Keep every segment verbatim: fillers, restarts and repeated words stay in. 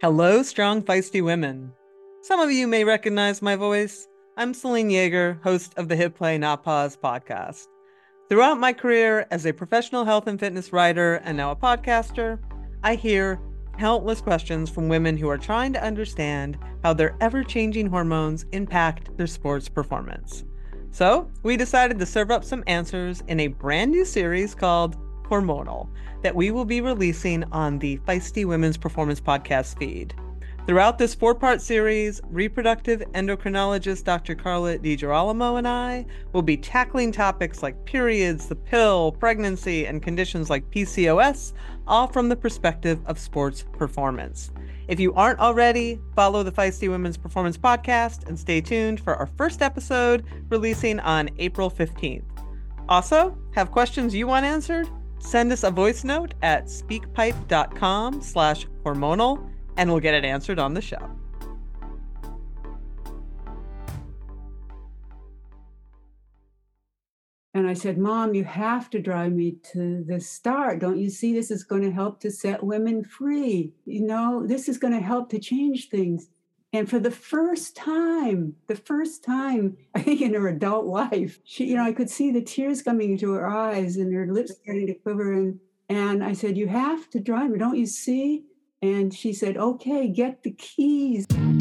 Hello, strong, feisty women. Some of you may recognize my voice. I'm Celine Yeager, host of the Hit Play Not Pause podcast. Throughout my career as a professional health and fitness writer and now a podcaster, I hear countless questions from women who are trying to understand how their ever-changing hormones impact their sports performance. So we decided to serve up some answers in a brand new series called Hormonal that we will be releasing on the Feisty Women's Performance podcast feed. Throughout this four-part series, reproductive endocrinologist Doctor Carla DiGirolamo and I will be tackling topics like periods, the pill, pregnancy, and conditions like P C O S, all from the perspective of sports performance. If you aren't already, follow the Feisty Women's Performance podcast and stay tuned for our first episode releasing on April fifteenth. Also, have questions you want answered? Send us a voice note at speakpipe.com slash hormonal and we'll get it answered on the show. And I said, Mom, you have to drive me to the start. Don't you see this is going to help to set women free? You know, this is going to help to change things. And for the first time, the first time, I think in her adult life, she, you know, I could see the tears coming into her eyes and her lips starting to quiver. And, and I said, you have to drive me, don't you see? And she said, okay, get the keys.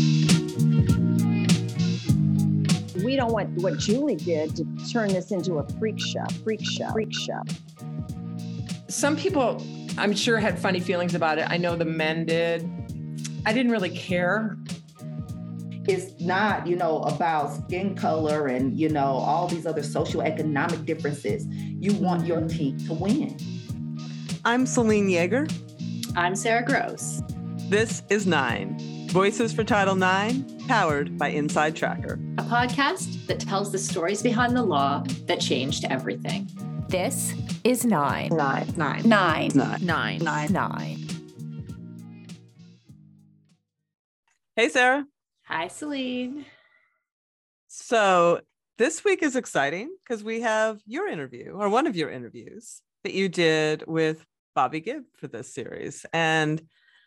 We don't want what Julie did to turn this into a freak show, freak show, freak show. Some people, I'm sure, had funny feelings about it. I know the men did. I didn't really care. It's not, you know, about skin color and, you know, all these other socioeconomic differences. You want your team to win. I'm Celine Yeager. I'm Sarah Gross. This is Nine, Voices for Title nine, powered by Inside Tracker. A podcast that tells the stories behind the law that changed everything. This is Nine. Nine. Nine. Nine. Nine. Nine. Nine. Nine. Hey, Sarah. Hi, Celine. So this week is exciting because we have your interview, or one of your interviews that you did with Bobby Gibb for this series. And,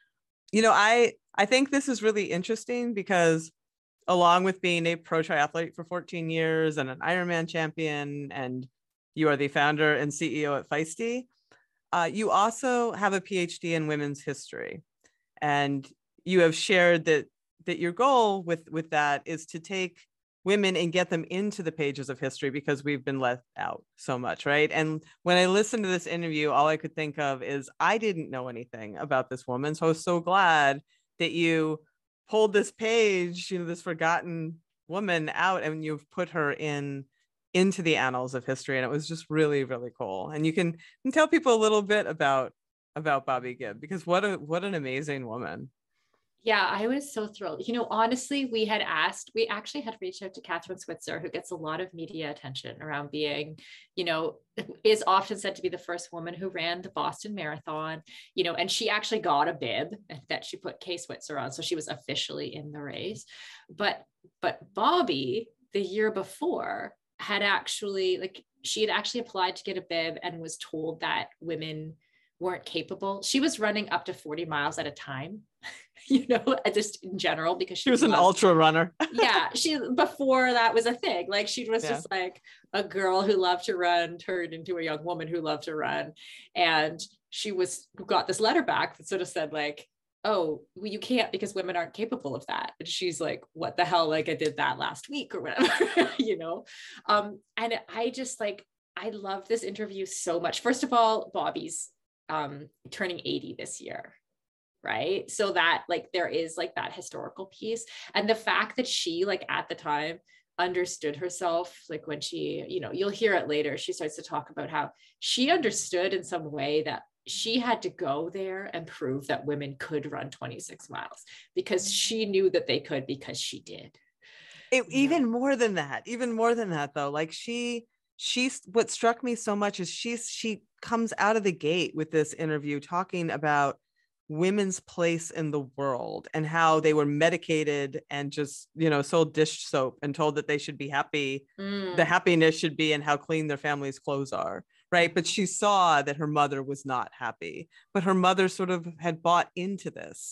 you know, I, I think this is really interesting because along with being a pro triathlete for fourteen years and an Ironman champion, and you are the founder and C E O at Feisty, uh, you also have a P H D in women's history. And you have shared that that your goal with, with that is to take women and get them into the pages of history because we've been left out so much, right? And when I listened to this interview, all I could think of is I didn't know anything about this woman. So I was so glad that you pulled this page, you know, this forgotten woman out and you've put her in into the annals of history. And it was just really, really cool. And you can, you can tell people a little bit about about Bobby Gibb because what a what an amazing woman. Yeah, I was so thrilled. You know, honestly, we had asked, we actually had reached out to Catherine Switzer, who gets a lot of media attention around being, you know, is often said to be the first woman who ran the Boston Marathon, you know, and she actually got a bib that she put Kay Switzer on. So she was officially in the race. But, but Bobby, the year before, had actually, like, she had actually applied to get a bib and was told that women weren't capable. She was running up to forty miles at a time, you know, just in general, because she, she was loved, an ultra runner. yeah. She, before that was a thing, like she was yeah. just like a girl who loved to run turned into a young woman who loved to run. And she was, got this letter back that sort of said like, oh, well, you can't because women aren't capable of that. And she's like, what the hell? Like I did that last week or whatever, you know? Um, and I just like, I love this interview so much. First of all, Bobby's um turning eighty this year, right? So that like there is like that historical piece, and the fact that she like at the time understood herself, like when she, you know, you'll hear it later, she starts to talk about how she understood in some way that she had to go there and prove that women could run twenty-six miles because she knew that they could because she did. It, even know? more than that, even more than that though, like she she's what struck me so much is she's she comes out of the gate with this interview talking about women's place in the world and how they were medicated and just, you know, sold dish soap and told that they should be happy. Mm. The happiness should be in how clean their family's clothes are. Right. But she saw that her mother was not happy, but her mother sort of had bought into this.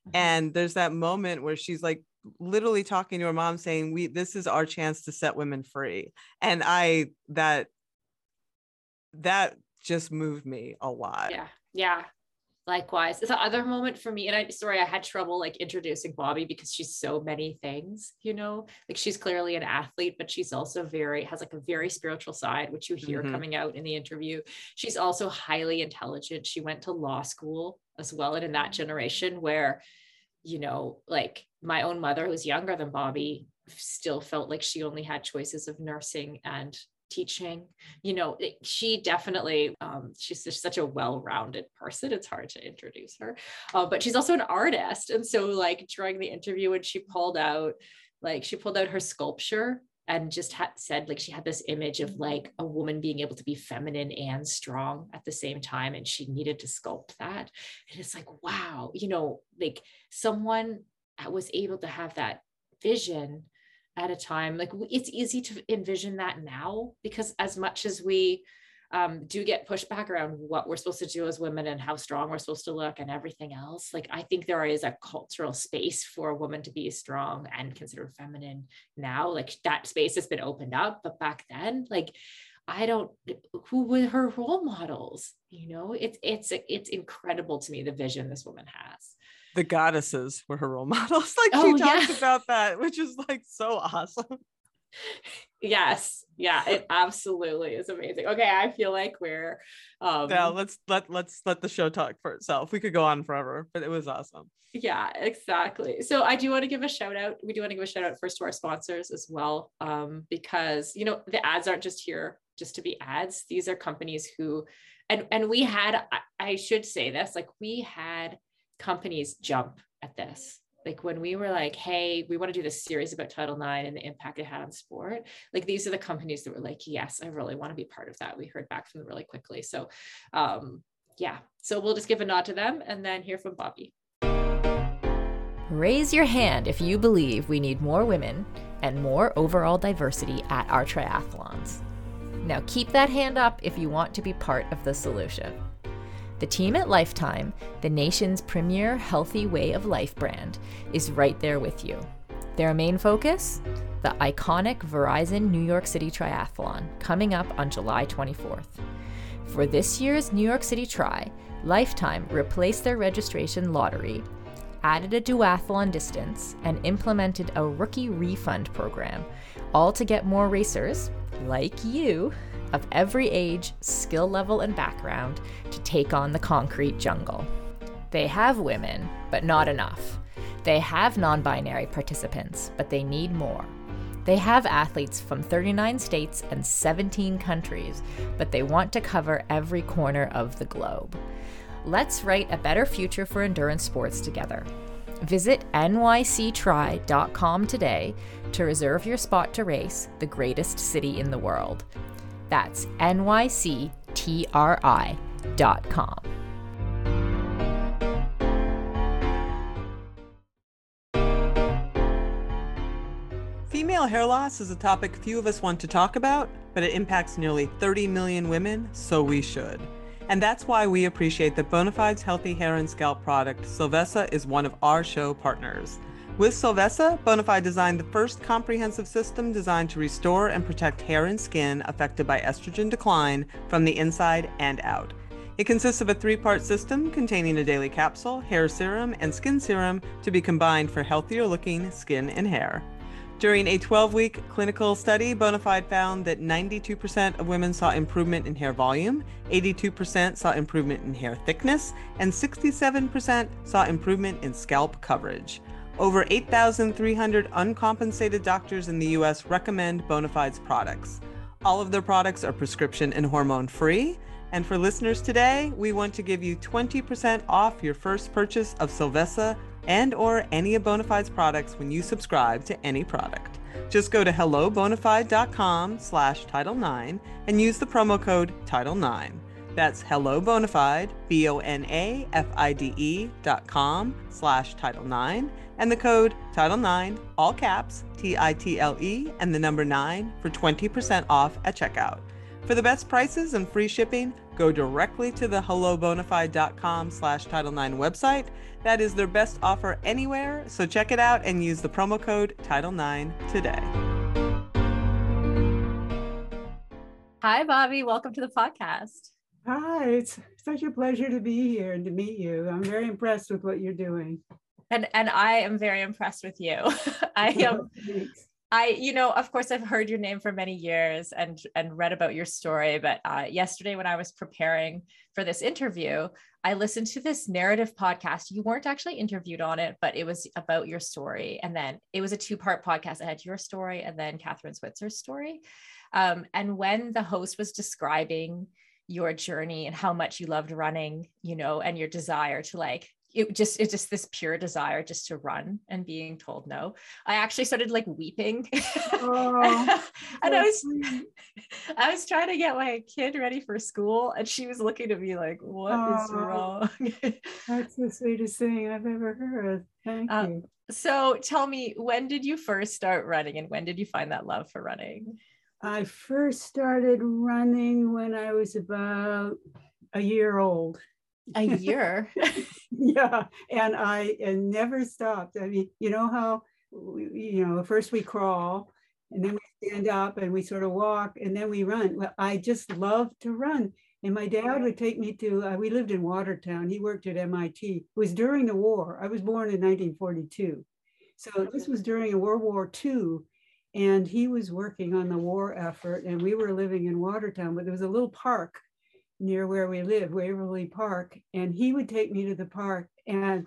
And there's that moment where she's like literally talking to her mom saying, we, this is our chance to set women free. And I, that, that just moved me a lot. Yeah. Yeah. Likewise. It's the other moment for me. And I, sorry, I had trouble like introducing Bobby because she's so many things, you know, like she's clearly an athlete, but she's also very, has like a very spiritual side, which you hear mm-hmm. coming out in the interview. She's also highly intelligent. She went to law school as well. And in that generation where, you know, like my own mother, who's younger than Bobby, still felt like she only had choices of nursing and teaching, you know, she definitely, um, she's just such a well-rounded person. It's hard to introduce her, uh, but she's also an artist. And so like during the interview, when she pulled out, like she pulled out her sculpture and just had said, like, she had this image of like a woman being able to be feminine and strong at the same time. And she needed to sculpt that. And it's like, wow, you know, like someone was able to have that vision at a time. Like it's easy to envision that now, because as much as we um, do get pushback around what we're supposed to do as women and how strong we're supposed to look and everything else, like I think there is a cultural space for a woman to be strong and considered feminine now. Like that space has been opened up, but back then, like I don't, who were her role models? You know, it's it's it's incredible to me the vision this woman has. The goddesses were her role models. Like oh, she talks yeah. about that, which is like so awesome. Yes. Yeah, it absolutely is amazing. Okay. I feel like we're, um, yeah, let's let, let's let the show talk for itself. We could go on forever, but it was awesome. Yeah, exactly. So I do want to give a shout out. We do want to give a shout out first to our sponsors as well. Um, because, you know, the ads aren't just here just to be ads. These are companies who, and, and we had, I, I should say this, like we had companies jump at this. Like when we were like, hey, we want to do this series about Title nine and the impact it had on sport. Like these are the companies that were like, yes, I really want to be part of that. We heard back from them really quickly. So um, yeah, so we'll just give a nod to them and then hear from Bobby. Raise your hand if you believe we need more women and more overall diversity at our triathlons. Now keep that hand up if you want to be part of the solution. The team at Lifetime, the nation's premier healthy way of life brand, is right there with you. Their main focus? The iconic Verizon New York City Triathlon, coming up on July twenty-fourth. For this year's New York City Tri, Lifetime replaced their registration lottery, added a duathlon distance, and implemented a rookie refund program, all to get more racers, like you, of every age, skill level, and background to take on the concrete jungle. They have women, but not enough. They have non-binary participants, but they need more. They have athletes from thirty-nine states and seventeen countries, but they want to cover every corner of the globe. Let's write a better future for endurance sports together. Visit N Y C tri dot com today to reserve your spot to race the greatest city in the world. That's N Y C T R I dot com. Female hair loss is a topic few of us want to talk about, but it impacts nearly thirty million women, so we should. And that's why we appreciate that Bonafide's healthy hair and scalp product, Solvessa, is one of our show partners. With Solvessa, Bonafide designed the first comprehensive system designed to restore and protect hair and skin affected by estrogen decline from the inside and out. It consists of a three-part system containing a daily capsule, hair serum, and skin serum to be combined for healthier-looking skin and hair. During a twelve-week clinical study, Bonafide found that ninety-two percent of women saw improvement in hair volume, eighty-two percent saw improvement in hair thickness, and sixty-seven percent saw improvement in scalp coverage. Over eight thousand three hundred uncompensated doctors in the U S recommend Bonafide's products. All of their products are prescription and hormone-free. And for listeners today, we want to give you twenty percent off your first purchase of Solvessa and or any of Bonafide's products when you subscribe to any product. Just go to hello bonafide dot com slash title nine and use the promo code title nine. That's hello bonafide, B O N A F I D E dot com slash title nine, and the code title nine, all caps, T I T L E, and the number nine for twenty percent off at checkout. For the best prices and free shipping, go directly to the hellobonafide.com slash Title nine website. That is their best offer anywhere, so check it out and use the promo code Title nine today. Hi, Bobby. Welcome to the podcast. Hi, it's such a pleasure to be here and to meet you. I'm very impressed with what you're doing. And and I am very impressed with you. I am. Um, I, you know, of course, I've heard your name for many years and and read about your story. But uh, yesterday, when I was preparing for this interview, I listened to this narrative podcast. You weren't actually interviewed on it, but it was about your story. And then it was a two-part podcast. I had your story and then Catherine Switzer's story. Um, and when the host was describing your journey and how much you loved running, you know, and your desire to like, it just, it's just this pure desire just to run and being told no. I actually started like weeping. Oh, and I was, I was trying to get my kid ready for school and she was looking at me like, what oh, is wrong? That's the sweetest thing I've ever heard. Thank um, you. So tell me, when did you first start running and when did you find that love for running? I first started running when I was about a year old. A year? Yeah, and I and never stopped. I mean, you know how, we, you know, first we crawl, and then we stand up, and we sort of walk, and then we run. Well, I just loved to run. And my dad would take me to, uh, we lived in Watertown. He worked at M I T. It was during the war. I was born in nineteen forty-two. So this was during World War Two. And he was working on the war effort, and we were living in Watertown, but there was a little park near where we lived, Waverly Park, and he would take me to the park, and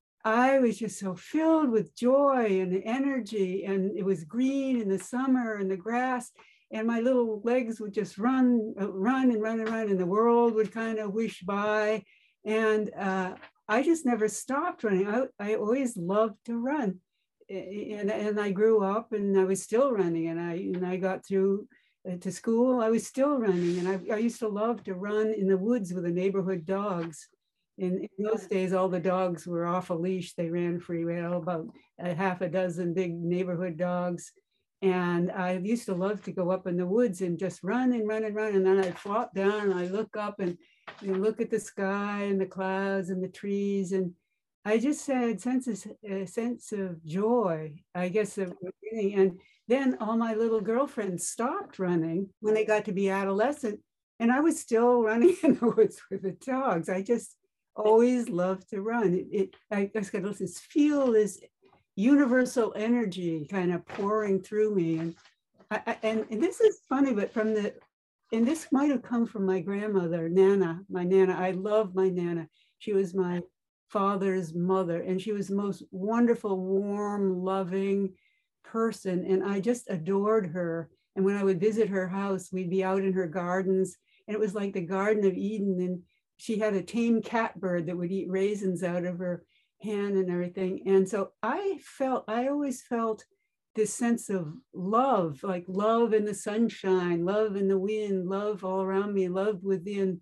I was just so filled with joy and energy, and it was green in the summer and the grass, and my little legs would just run, run and run and run, and the world would kind of whoosh by, and uh, I just never stopped running. I, I always loved to run. And, and I grew up and I was still running, and I and I got through uh, to school. I was still running, and I, I used to love to run in the woods with the neighborhood dogs. In, in those days, all the dogs were off a leash. They ran free. We had about a half a dozen big neighborhood dogs. And I used to love to go up in the woods and just run and run and run. And then I'd flop down and I look up and you know, look at the sky and the clouds and the trees. And I just had sense of, a sense of joy, I guess, of running. And then all my little girlfriends stopped running when they got to be adolescent. And I was still running in the woods with the dogs. I just always loved to run. It, it I just got this feel, this universal energy kind of pouring through me. And, I, and, and this is funny, but from the, and this might have come from my grandmother, Nana, my Nana. I love my Nana. She was my father's mother, and she was the most wonderful, warm, loving person, and I just adored her. And when I would visit her house, we'd be out in her gardens, and it was like the Garden of Eden. And she had a tame catbird that would eat raisins out of her hand and everything. And so I felt, I always felt this sense of love, like love in the sunshine, love in the wind, love all around me, love within,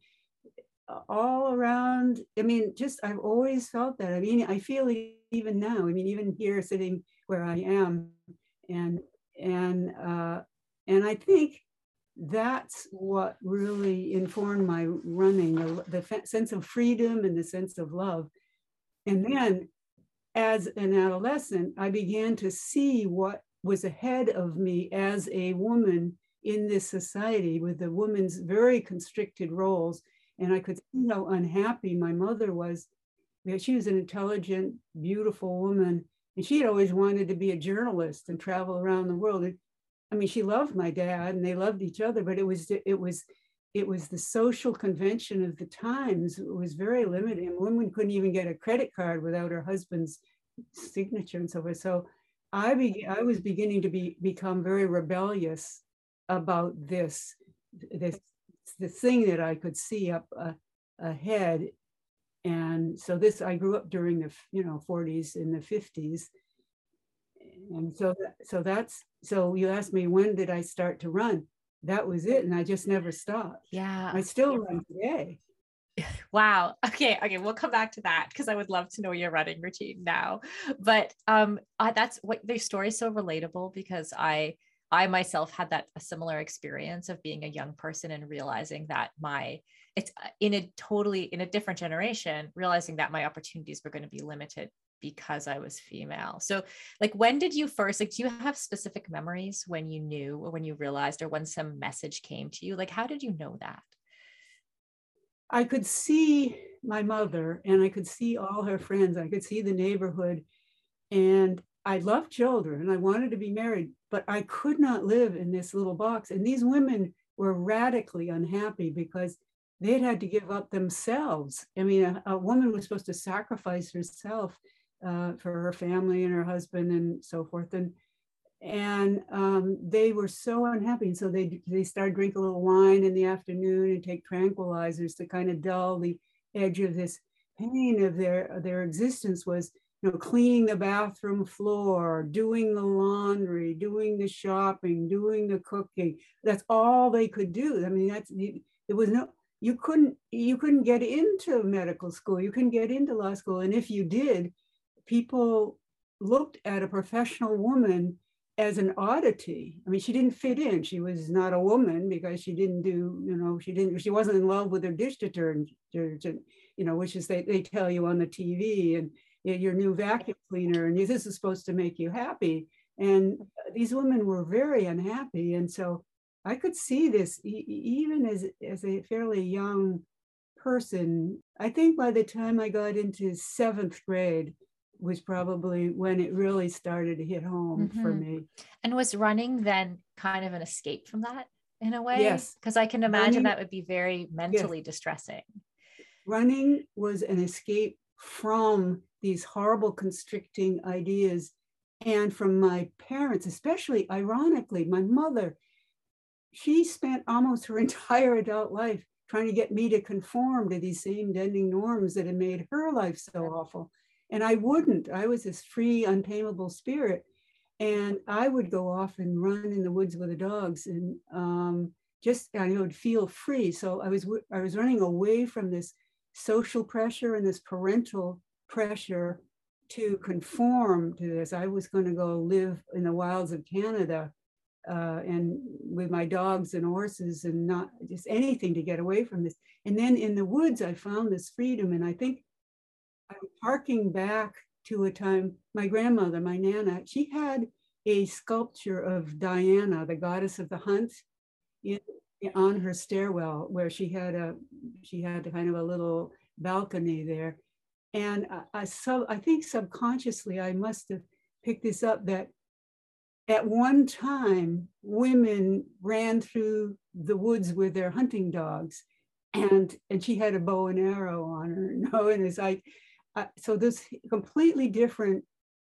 all around. I mean, just, I've always felt that. I mean, I feel it even now. I mean, even here sitting where I am. And, and, uh, and I think that's what really informed my running, the, the fe- sense of freedom and the sense of love. And then as an adolescent, I began to see what was ahead of me as a woman in this society with the woman's very constricted roles. And I could see how unhappy my mother was. She was an intelligent, beautiful woman. And she had always wanted to be a journalist and travel around the world. And, I mean, she loved my dad and they loved each other, but it was, it was, it was the social convention of the times. It was very limiting. A woman couldn't even get a credit card without her husband's signature and so forth. So I, be, I was beginning to be, become very rebellious about this, this, the thing that I could see up uh, ahead. And so this, I grew up during the, you know, forties and the fifties. And so, so that's, so you asked me, when did I start to run? That was it. And I just never stopped. Yeah. I still run today. Wow. Okay. Okay. We'll come back to that because I would love to know your running routine now. But um, uh, that's what their story is so relatable because I, I myself had that a similar experience of being a young person and realizing that my it's in a totally, in a different generation, realizing that my opportunities were going to be limited because I was female. So like, when did you first, like, do you have specific memories when you knew, or when you realized, or when some message came to you? Like, how did you know that? I could see my mother, and I could see all her friends. I could see the neighborhood, and I loved children. I wanted to be married, but I could not live in this little box. And these women were radically unhappy because they'd had to give up themselves. I mean, a, a woman was supposed to sacrifice herself uh, for her family and her husband and so forth. And and um, they were so unhappy. And so they they started drinking a little wine in the afternoon and take tranquilizers to kind of dull the edge of this pain of their, of their existence. Was, you know, cleaning the bathroom floor, doing the laundry, doing the shopping, doing the cooking. That's all they could do. I mean, that's, there was no, you couldn't, you couldn't get into medical school. You couldn't get into law school. And if you did, people looked at a professional woman as an oddity. I mean, she didn't fit in. She was not a woman because she didn't do, you know, she didn't, she wasn't in love with her dish detergent, you know, which is they, they tell you on the T V, and your new vacuum cleaner, and this is supposed to make you happy. And these women were very unhappy. And so I could see this e- even as, as a fairly young person. I think by the time I got into seventh grade was probably when it really started to hit home mm-hmm. for me. And was running then kind of an escape from that in a way? Yes. Because I can imagine running, that would be very mentally yes. distressing. Running was an escape from these horrible constricting ideas, and from my parents, especially ironically, my mother. She spent almost her entire adult life trying to get me to conform to these same deadening norms that had made her life so awful. And I wouldn't. I was this free, untamable spirit. And I would go off and run in the woods with the dogs, and um, just, I would feel free. So I was, I was running away from this social pressure and this parental pressure to conform to this. I was going to go live in the wilds of Canada uh, and with my dogs and horses, and not just anything to get away from this. And then in the woods, I found this freedom. And I think I'm harking back to a time, my grandmother, my Nana, she had a sculpture of Diana, the goddess of the hunt, in, on her stairwell, where she had a, she had kind of a little balcony there. And I, I, so I think subconsciously I must have picked this up, that at one time women ran through the woods with their hunting dogs, and and she had a bow and arrow on her, you know, and it's like, uh, so this completely different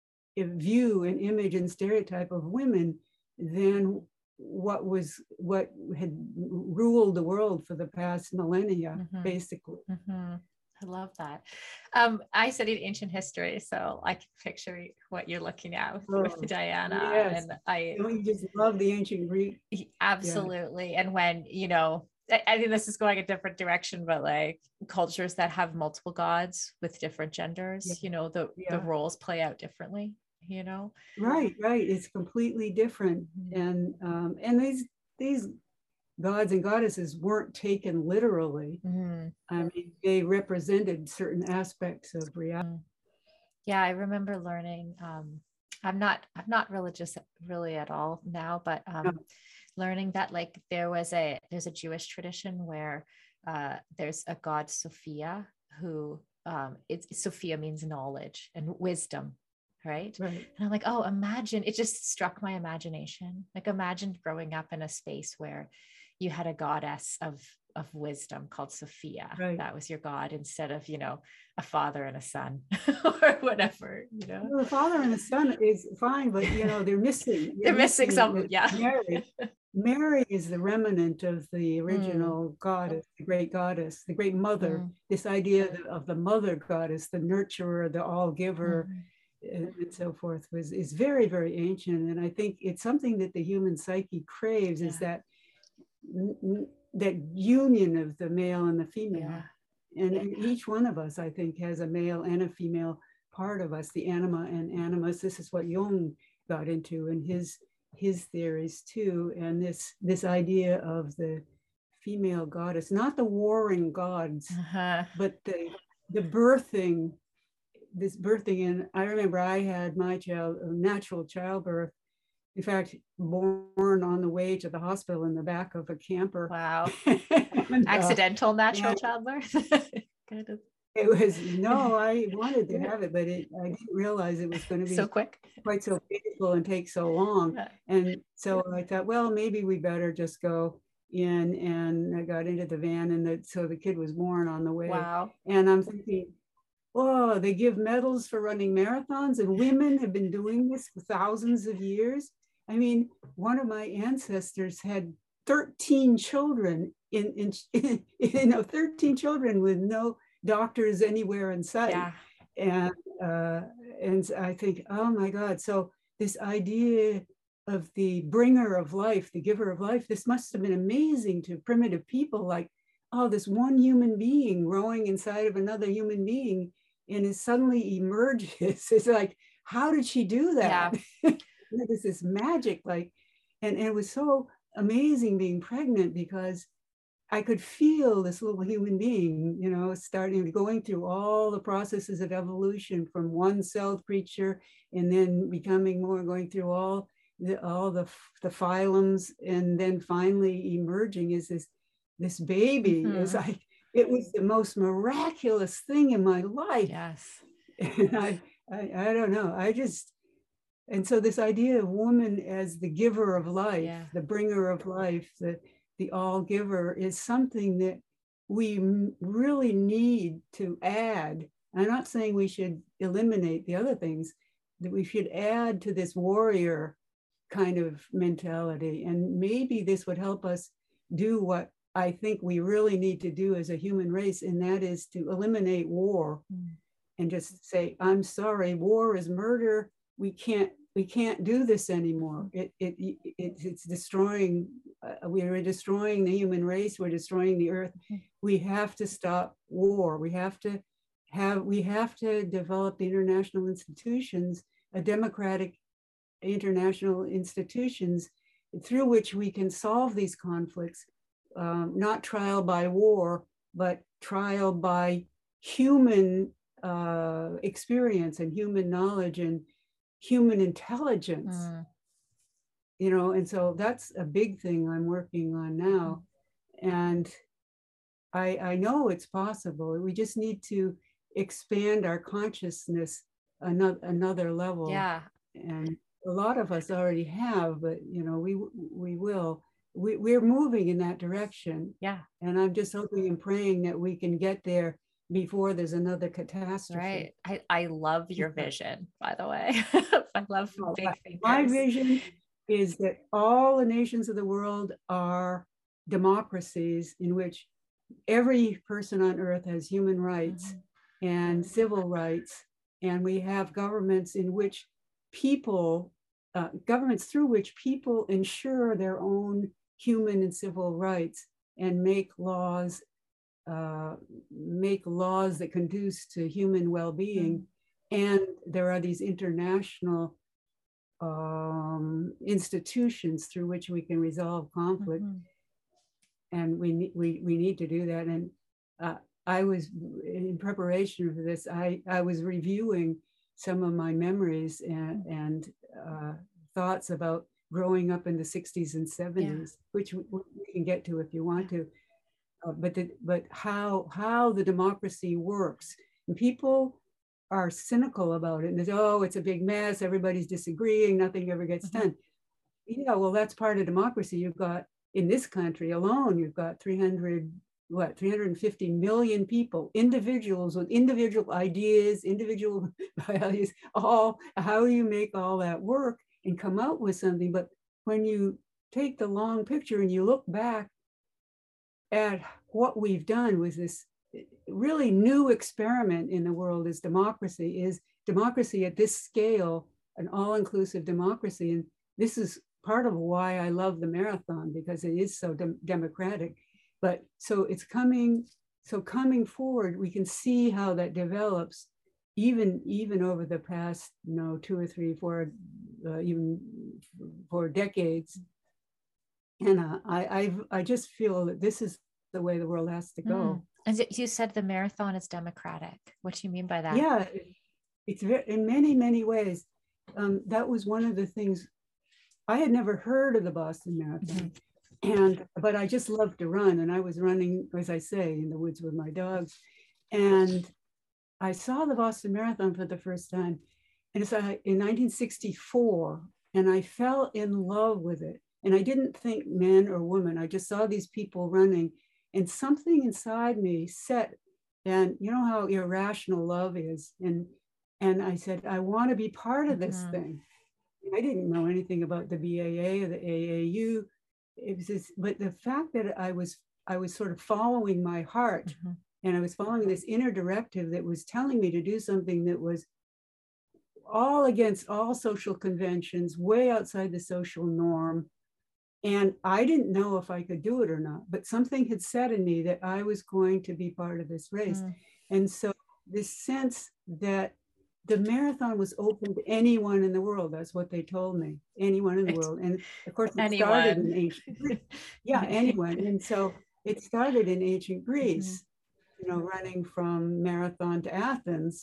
view and image and stereotype of women than what was what had ruled the world for the past millennia, mm-hmm. basically. Mm-hmm. I love that. Um, I studied ancient history, so I can picture what you're looking at with, oh, with Diana. Yes. And I Don't you just love the ancient Greek? Absolutely. Yeah. And when, you know, I, I think this is going a different direction, but like cultures that have multiple gods with different genders, yeah. you know, the, yeah. the roles play out differently, you know? Right, right. It's completely different. Mm-hmm. And um, and these these gods and goddesses weren't taken literally. Mm-hmm. I mean, they represented certain aspects of reality. Yeah, I remember learning. Um, I'm not, I'm not religious really at all now, but um, no. learning that like there was a, there's a Jewish tradition where uh, there's a god Sophia who, um, it's Sophia means knowledge and wisdom. Right? right. And I'm like, oh, imagine, it just struck my imagination. Like imagine growing up in a space where you had a goddess of, of wisdom called Sophia. Right. That was your god, instead of, you know, a father and a son or whatever, you know. Well, the father and the son is fine, but you know, they're missing. they're missing, missing something, yeah. Mary. Mary is the remnant of the original mm. goddess, the great goddess, the great mother. Mm. This idea of the mother goddess, the nurturer, the all-giver, mm. and so forth, was is very, very ancient. And I think it's something that the human psyche craves, yeah. is that that union of the male and the female. Yeah. And yeah. each one of us, I think, has a male and a female part of us, the anima and animus. This is what Jung got into in his his theories too. And this this idea of the female goddess, not the warring gods, Uh-huh. but the the birthing, this birthing. And I remember I had my child, a natural childbirth. In fact, born on the way to the hospital in the back of a camper. Wow. And, uh, Accidental natural and- childbirth. Kind of It was, no, I wanted to have it, but it, I didn't realize it was going to be so quick. quite so painful and take so long. Yeah. And so I thought, well, maybe we better just go in, and I got into the van, and the, so the kid was born on the way. Wow. And I'm thinking, oh, they give medals for running marathons, and women have been doing this for thousands of years. I mean, one of my ancestors had thirteen children in, in, in you know, thirteen children with no doctors anywhere in sight. Yeah. And uh, and I think, oh my God. So this idea of the bringer of life, the giver of life, this must have been amazing to primitive people. Like, oh, this one human being growing inside of another human being, and it suddenly emerges. It's like, how did she do that? Yeah. There's this magic, like, and, and it was so amazing being pregnant, because I could feel this little human being, you know, starting going through all the processes of evolution from one-celled creature, and then becoming more, going through all the all the the phylums, and then finally emerging as this this baby. Mm-hmm. It's like, it was the most miraculous thing in my life. Yes. And I, I I don't know. I just and so this idea of woman as the giver of life, yeah. the bringer of life, the the all giver, is something that we really need to add. I'm not saying we should eliminate the other things, that we should add to this warrior kind of mentality. And maybe this would help us do what I think we really need to do as a human race, and that is to eliminate war. Mm. And just say, I'm sorry, war is murder. We can't We can't do this anymore. It, it, it, it's destroying, uh, we are destroying the human race. We're destroying the earth. We have to stop war. We have to have, we have to develop the international institutions, a democratic international institutions through which we can solve these conflicts, um, not trial by war, but trial by human uh, experience and human knowledge and human intelligence. Mm. You know, and so that's a big thing I'm working on now. And I, I know it's possible. We just need to expand our consciousness another, another level. Yeah. And a lot of us already have, but, you know, we we will. We, we're moving in that direction. Yeah. And I'm just hoping and praying that we can get there before there's another catastrophe. Right. I, I love your vision, by the way. I love big thinkers. My vision is that all the nations of the world are democracies in which every person on earth has human rights mm-hmm. and civil rights. And we have governments in which people, uh, governments through which people ensure their own human and civil rights and make laws Uh, make laws that conduce to human well-being. Mm-hmm. And there are these international um, institutions through which we can resolve conflict. Mm-hmm. And we, we, we need to do that. And uh, I was, in preparation for this, I, I was reviewing some of my memories and, and uh, thoughts about growing up in the sixties and seventies, yeah. which we, we can get to if you want to. Uh, but the, but how how the democracy works, and people are cynical about it, and they say, oh, it's a big mess, everybody's disagreeing, nothing ever gets done. Yeah, well, that's part of democracy. You've got, in this country alone, you've got three hundred, what, three hundred fifty million people, individuals with individual ideas, individual values. All, how do you make all that work and come out with something? But when you take the long picture and you look back at what we've done with this really new experiment in the world is democracy, is democracy at this scale, an all-inclusive democracy. And this is part of why I love the marathon, because it is so de- democratic. But so it's coming, so coming forward, we can see how that develops, even, even over the past, you know, two or three, four, uh, even four decades. And uh, I, I, I just feel that this is the way the world has to go. Mm. And you said the marathon is democratic. What do you mean by that? Yeah, it's very, in many, many ways. Um, that was one of the things. I had never heard of the Boston Marathon, mm-hmm. and but I just loved to run, and I was running, as I say, in the woods with my dogs, and I saw the Boston Marathon for the first time, and it's uh, in nineteen sixty-four, and I fell in love with it. And I didn't think men or women. I just saw these people running, and something inside me set. And you know how irrational love is, and and I said, I want to be part of this mm-hmm. thing. I didn't know anything about the B A A or the A A U. It was just, but the fact that I was I was sort of following my heart, mm-hmm. and I was following this inner directive that was telling me to do something that was all against all social conventions, way outside the social norm. And I didn't know if I could do it or not, but something had said in me that I was going to be part of this race. Mm. And so this sense that the marathon was open to anyone in the world, that's what they told me, anyone in the world. And of course, it anyone. started in ancient Greece. Yeah, anyone. And so it started in ancient Greece, mm-hmm. you know, running from Marathon to Athens.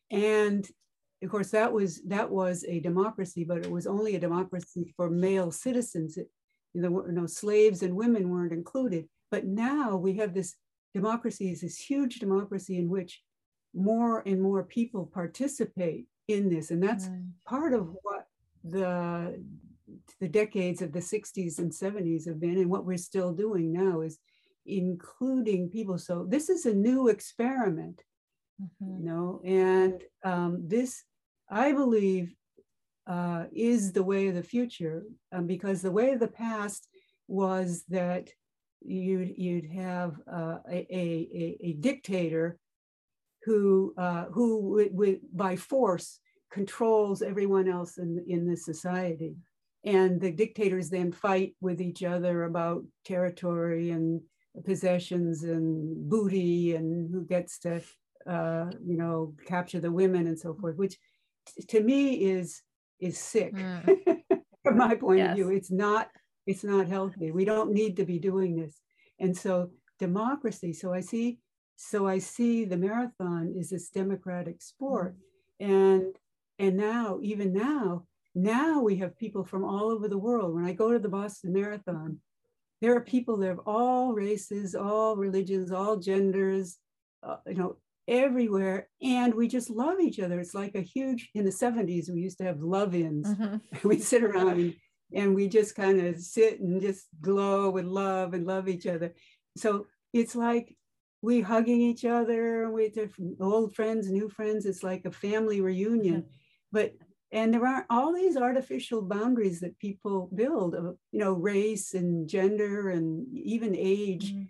And of course, that was that was a democracy, but it was only a democracy for male citizens. It, you know, you know, slaves and women weren't included. But now we have this democracy, is this huge democracy in which more and more people participate in this. And that's mm. part of what the, the decades of the sixties and seventies have been, and what we're still doing now is including people. So this is a new experiment, mm-hmm. you know, and um, this, I believe, Uh, is the way of the future, um, because the way of the past was that you'd, you'd have uh, a, a, a dictator who, uh, who would, would, by force, controls everyone else in, in the society. And the dictators then fight with each other about territory and possessions and booty and who gets to, uh, you know, capture the women and so forth, which t- to me is is sick. Mm. From my point yes. of view. It's not, it's not healthy. We don't need to be doing this. And so democracy, so I see, so I see the marathon is this democratic sport. Mm. And and now, even now, now we have people from all over the world. When I go to the Boston Marathon, there are people there of all races, all religions, all genders, uh, you know, everywhere, and we just love each other. It's like a huge, in the seventies we used to have love-ins. Mm-hmm. We'd sit around and, and we just kind of sit and just glow with love and love each other. So it's like we hugging each other, we old friends, new friends. It's like a family reunion. Mm-hmm. But and there are all these artificial boundaries that people build of, you know, race and gender and even age. Mm-hmm.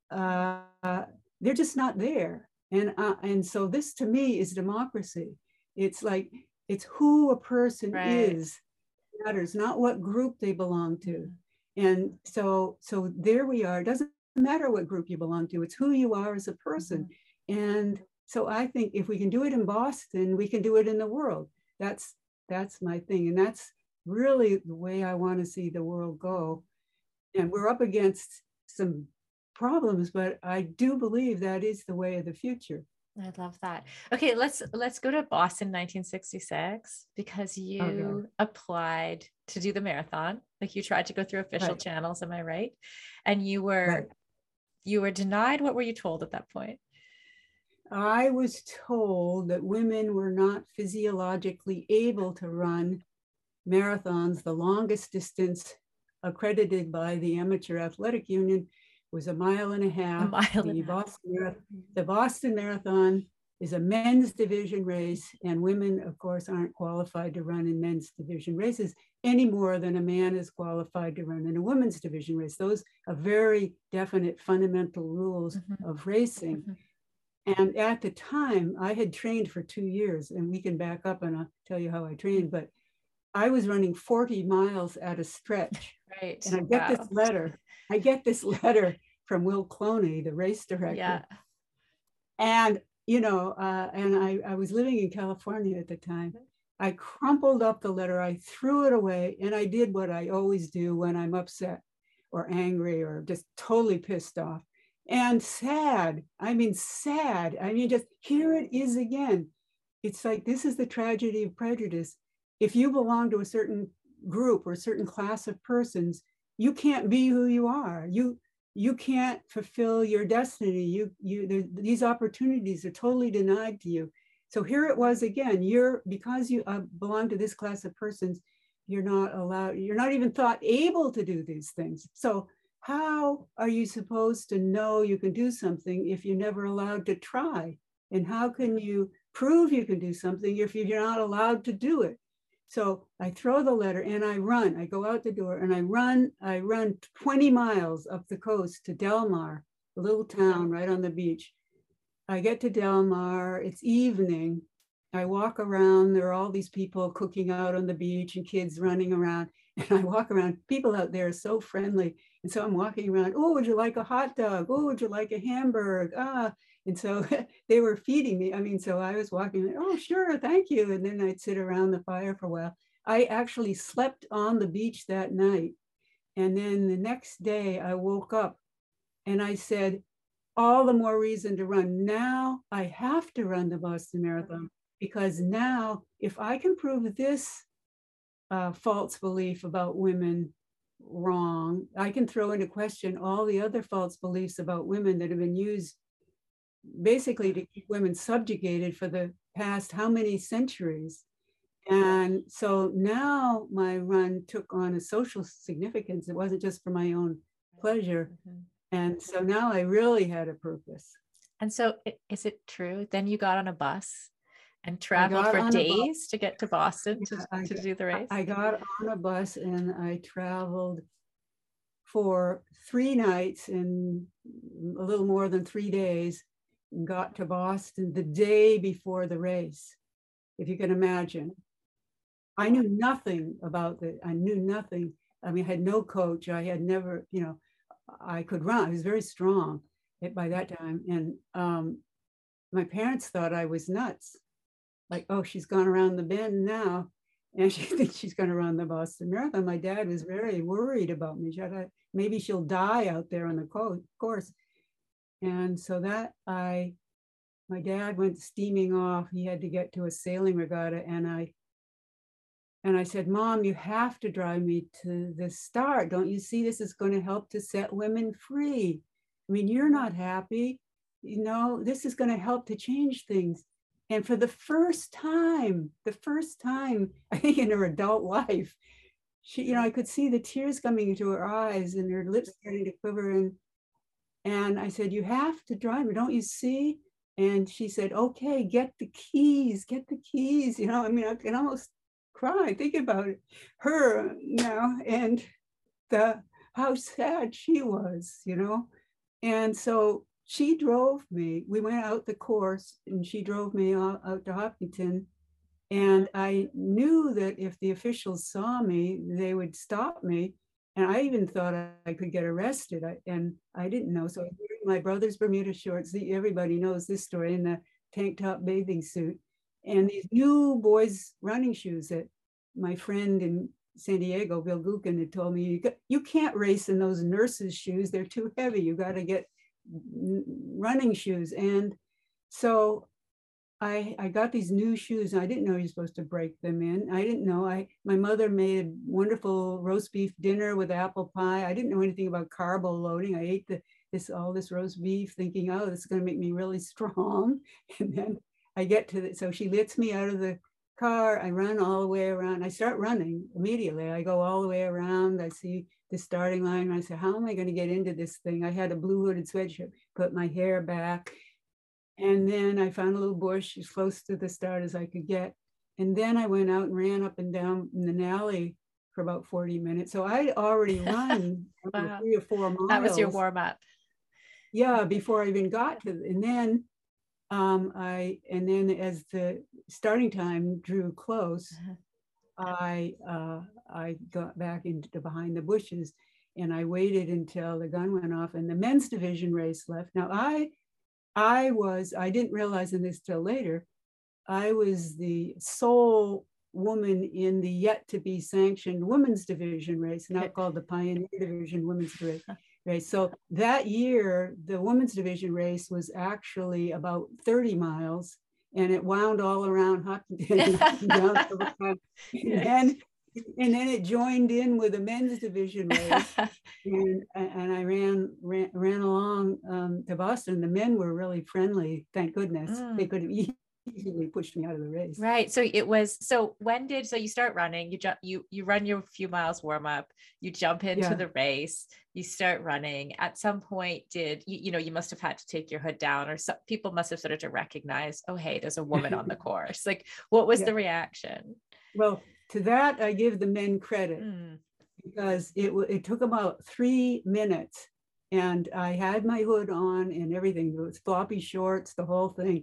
uh, they're just not there. And uh, and so this to me is democracy. It's like, it's who a person right. is matters, not what group they belong to. And so so there we are. It doesn't matter what group you belong to. It's who you are as a person. Mm-hmm. And so I think if we can do it in Boston, we can do it in the world. That's that's my thing. And that's really the way I want to see the world go. And we're up against some problems, but I do believe that is the way of the future. I love that. Okay, let's let's go to Boston nineteen sixty-six, because you okay. applied to do the marathon. Like you tried to go through official right. channels, am I right? And you were right. you were denied. What were you told at that point? I was told that women were not physiologically able to run marathons. The longest distance accredited by the Amateur Athletic Union was a mile and a half. A mile the, and Boston, the Boston Marathon is a men's division race, and women, of course, aren't qualified to run in men's division races any more than a man is qualified to run in a women's division race. Those are very definite fundamental rules mm-hmm. of racing. Mm-hmm. And at the time, I had trained for two years, and we can back up and I'll tell you how I trained, but I was running forty miles at a stretch. Right. And I get wow. this letter. I get this letter from Will Cloney, the race director. Yeah. And, you know, uh, and I, I was living in California at the time. I crumpled up the letter, I threw it away, and I did what I always do when I'm upset. or angry or just totally pissed off and sad. I mean, sad. I mean, just here it is again. It's like, this is the tragedy of prejudice. If you belong to a certain group or a certain class of persons, you can't be who you are. You you can't fulfill your destiny. You you these opportunities are totally denied to you. So here it was again. You're because you uh, belong to this class of persons, you're not allowed. You're not even thought able to do these things. So how are you supposed to know you can do something if you're never allowed to try? And how can you prove you can do something if you're not allowed to do it? So I throw the letter and I run. I go out the door and I run. I run twenty miles up the coast to Del Mar, a little town right on the beach. I get to Del Mar. It's evening. I walk around. There are all these people cooking out on the beach and kids running around. And I walk around. People out there are so friendly. And so I'm walking around. Oh, would you like a hot dog? Oh, would you like a hamburger? Ah. And so they were feeding me. I mean, so I was walking, oh, sure, thank you. And then I'd sit around the fire for a while. I actually slept on the beach that night. And then the next day I woke up and I said, all the more reason to run. Now I have to run the Boston Marathon, because now if I can prove this uh, false belief about women wrong, I can throw into question all the other false beliefs about women that have been used basically to keep women subjugated for the past how many centuries. And so now my run took on a social significance. It wasn't just for my own pleasure. Mm-hmm. And so now I really had a purpose. And so is it true? Then you got on a bus and traveled for days to get to Boston yeah, to, I, to do the race? I got on a bus and I traveled for three nights and a little more than three days. Got to Boston the day before the race, if you can imagine. I knew nothing about it. I knew nothing. I mean, I had no coach. I had never, you know, I could run. I was very strong by that time. And um, my parents thought I was nuts. Like, oh, she's gone around the bend now and she thinks she's going to run the Boston Marathon. My dad was very worried about me. She had, maybe she'll die out there on the co- course. And so that I, my dad went steaming off. He had to get to a sailing regatta, and I, and I said, Mom, you have to drive me to the start. Don't you see this is going to help to set women free? I mean, you're not happy. You know, this is going to help to change things. And for the first time, the first time, I think in her adult life, she, you know, I could see the tears coming into her eyes and her lips starting to quiver. And And I said, you have to drive me, don't you see? And she said, okay, get the keys, get the keys. You know, I mean, I can almost cry thinking about it. Her now and the how sad she was, you know? And so she drove me. We went out the course and she drove me out, out to Hopkinton. And I knew that if the officials saw me, they would stop me. And I even thought I could get arrested, I, and I didn't know. So I was wearing my brother's Bermuda shorts. Everybody knows this story, in the tank top bathing suit, and these new boys' running shoes that my friend in San Diego, Bill Gukin, had told me, you, got, you can't race in those nurses' shoes. They're too heavy. You got to get running shoes. And so I, I got these new shoes, and I didn't know you're supposed to break them in. I didn't know. I my mother made a wonderful roast beef dinner with apple pie. I didn't know anything about carbo loading. I ate the, this all this roast beef thinking, oh, this is going to make me really strong. And then I get to the, so she lets me out of the car. I run all the way around. I start running immediately. I go all the way around. I see the starting line. And I say, how am I going to get into this thing? I had a blue hooded sweatshirt, put my hair back. And then I found a little bush as close to the start as I could get. And then I went out and ran up and down in an alley for about forty minutes. So I'd already run wow. three or four miles. That was your warm up. Yeah, before I even got to, and then um, I, and then as the starting time drew close, uh-huh. I, uh, I got back into behind the bushes, and I waited until the gun went off and the men's division race left. Now I, I was, I didn't realize this till later, I was the sole woman in the yet to be sanctioned women's division race, now called the Pioneer Division Women's race. race. So that year, the women's division race was actually about thirty miles, and it wound all around Hopkinton. and, then, and then it joined in with a men's division race, and, and I ran, ran, ran along um, to Boston. The men were really friendly, thank goodness. Mm. They could have easily pushed me out of the race. Right. So it was, so when did, so you start running, you jump, you, you run your few miles warm up, you jump into yeah. the race, you start running. At some point did, you, you know, you must've had to take your hood down, or some people must have started to recognize, oh, hey, there's a woman on the course. Like, what was yeah. the reaction? Well, to that, I give the men credit mm. because it, it took about three minutes and I had my hood on and everything. It was floppy shorts, the whole thing.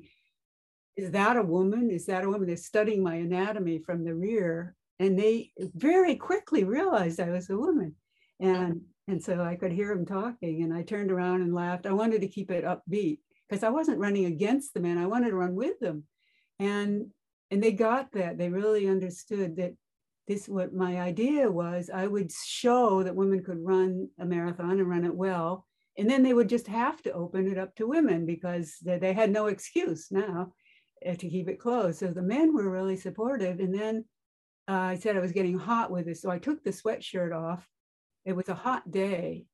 Is that a woman? Is that a woman? They're studying my anatomy from the rear. And they very quickly realized I was a woman. And, and so I could hear them talking, and I turned around and laughed. I wanted to keep it upbeat because I wasn't running against the men. I wanted to run with them. And, and they got that. They really understood that this, what my idea was, I would show that women could run a marathon and run it well. And then they would just have to open it up to women because they, they had no excuse now to keep it closed. So the men were really supportive. And then uh, I said I was getting hot with this. So I took the sweatshirt off. It was a hot day.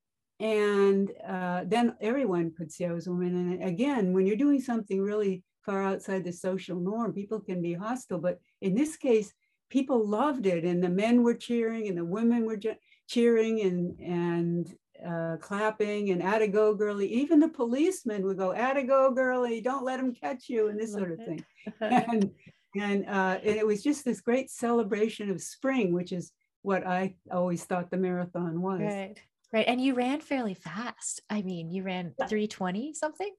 And uh, then everyone could see I was a woman. And again, when you're doing something really far outside the social norm, people can be hostile. But in this case, people loved it. And the men were cheering and the women were cheering and, and uh, clapping and atta go girly. Even the policemen would go, atta go girly, don't let them catch you, and this sort of thing. and and, uh, and it was just this great celebration of spring, which is what I always thought the marathon was. Right, right. And you ran fairly fast. I mean, you ran three twenty something?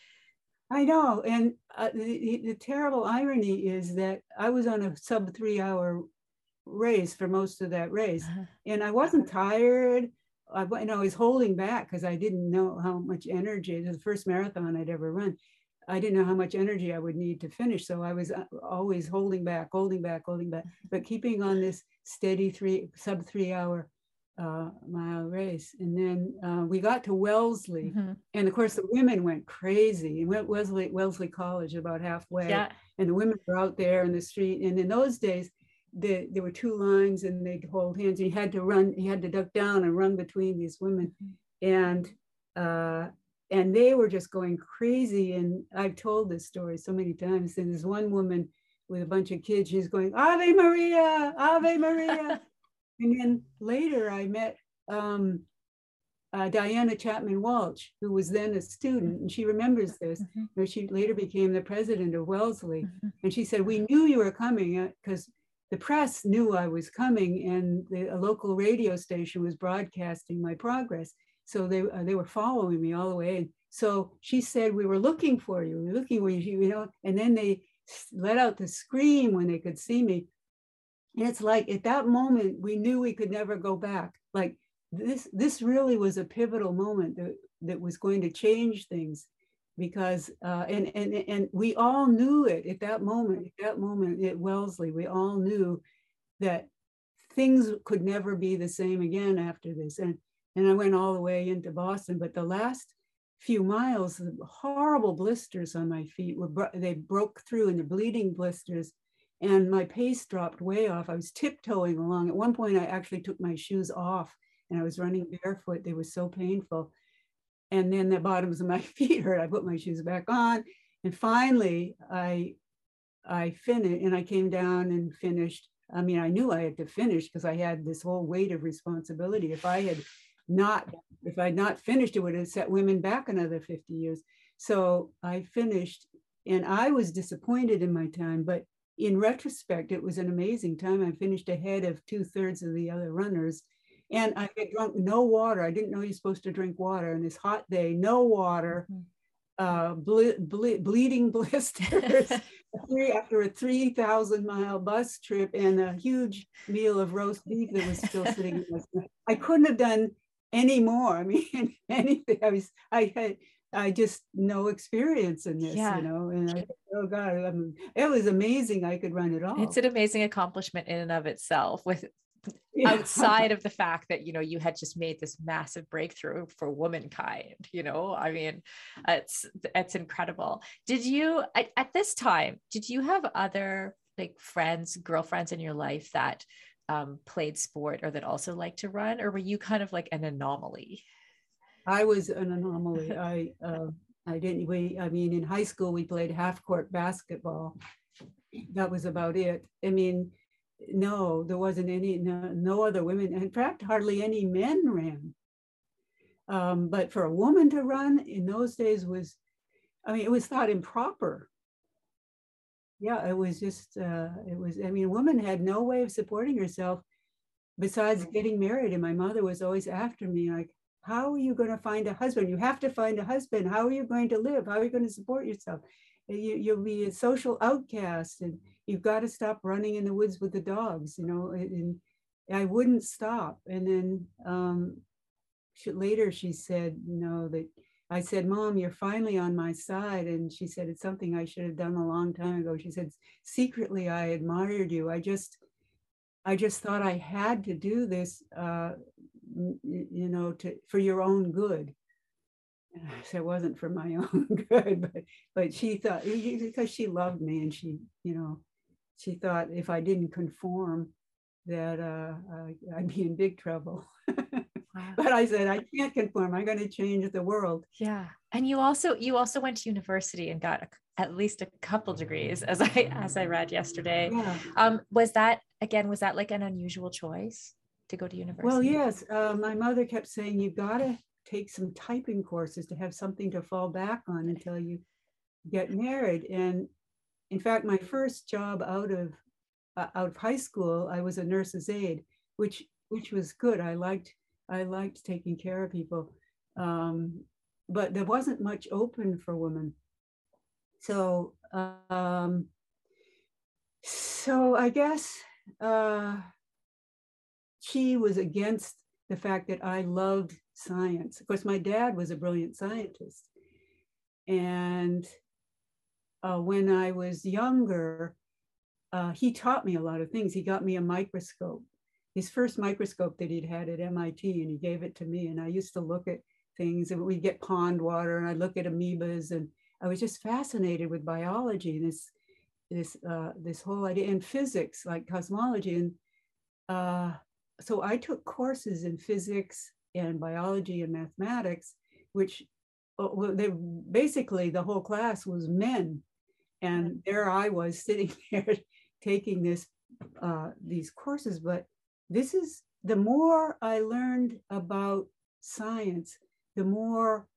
I know. And uh, the, the terrible irony is that I was on a sub three hour race for most of that race. Uh-huh. And I wasn't tired. I, and I was holding back because I didn't know how much energy, it was the first marathon I'd ever run. I didn't know how much energy I would need to finish. So I was always holding back, holding back, holding back, but keeping on this steady three, sub three hour uh, mile race. And then uh, we got to Wellesley. Mm-hmm. And of course the women went crazy. And went Wellesley, Wellesley College about halfway. Yeah. And the women were out there in the street. And in those days, The, there were two lines and they'd hold hands. He had to run, he had to duck down and run between these women. And uh, and they were just going crazy. And I've told this story so many times. And there's one woman with a bunch of kids, she's going, Ave Maria, Ave Maria. And then later I met um, uh, Diana Chapman Walsh, who was then a student, and she remembers this. Mm-hmm. You know, she later became the president of Wellesley. Mm-hmm. And she said, we knew you were coming because the press knew I was coming, and the, a local radio station was broadcasting my progress. So they uh, they were following me all the way. And so she said, we were looking for you, we were looking for you, you know, and then they let out the scream when they could see me. And it's like, at that moment, we knew we could never go back. Like this, this really was a pivotal moment that, that was going to change things. Because uh, and and and we all knew it at that moment. At that moment at Wellesley, we all knew that things could never be the same again after this. And and I went all the way into Boston, but the last few miles, the horrible blisters on my feet were they broke through, and the bleeding blisters, and my pace dropped way off. I was tiptoeing along. At one point, I actually took my shoes off, and I was running barefoot. They were so painful. And then the bottoms of my feet hurt. I put my shoes back on. And finally, I I finished, and I came down and finished. I mean, I knew I had to finish because I had this whole weight of responsibility. If I had not, if I had not finished, it would have set women back another fifty years. So I finished, and I was disappointed in my time. But in retrospect, it was an amazing time. I finished ahead of two thirds of the other runners. And I had drunk no water. I didn't know you're supposed to drink water on this hot day. No water, mm-hmm. uh, ble- ble- bleeding blisters three, after a three thousand mile bus trip, and a huge meal of roast beef that was still sitting in my stomach. I couldn't have done any more. I mean, anything. I was. I had. I just no experience in this, Yeah. you know, and I, oh God, I mean, it was amazing. I could run it all. It's an amazing accomplishment in and of itself, with Yeah. outside of the fact that, you know, you had just made this massive breakthrough for womankind, you know, I mean, it's, it's incredible. Did you, at, at this time, did you have other like friends, girlfriends in your life that um, played sport or that also liked to run, or were you kind of like an anomaly? I was an anomaly. I, uh, I didn't, we, I mean, in high school, we played half court basketball. That was about it. I mean, no, there wasn't any, no, no other women. In fact, hardly any men ran. Um, but for a woman to run in those days was, I mean, it was thought improper. Yeah, it was just, uh, it was, I mean, a woman had no way of supporting herself besides getting married. And my mother was always after me, like, how are you going to find a husband? You have to find a husband. How are you going to live? How are you going to support yourself? You, you'll be a social outcast, and you've got to stop running in the woods with the dogs, you know, and I wouldn't stop. And then um, she, later she said, you know, that I said, Mom, you're finally on my side. And she said, it's something I should have done a long time ago. She said, secretly, I admired you. I just, I just thought I had to do this, uh, you know, to, for your own good. So it wasn't for my own good, but but she thought, because she loved me, and she, you know, she thought if I didn't conform, that uh, I'd be in big trouble. Wow. But I said, I can't conform. I'm going to change the world. Yeah, and you also you also went to university and got a, at least a couple degrees, as I as I read yesterday. Yeah. Um, was that again? Was that like an unusual choice to go to university? Well, yes. Uh, my mother kept saying, you got to take some typing courses to have something to fall back on until you get married. And in fact, my first job out of uh, out of high school, I was a nurse's aide, which which was good. I liked I liked taking care of people, um, but there wasn't much open for women. So um, so I guess uh, she was against the fact that I loved science. Of course, my dad was a brilliant scientist. And uh, when I was younger, uh, he taught me a lot of things. He got me a microscope, his first microscope that he'd had at M I T, and he gave it to me. And I used to look at things, and we'd get pond water, and I'd look at amoebas, and I was just fascinated with biology, this, this, uh, this whole idea, and physics, like cosmology. And uh, so I took courses in physics and biology and mathematics, which well, they basically the whole class was men, and there I was sitting there taking this uh, these courses. But this is, the more I learned about science, the more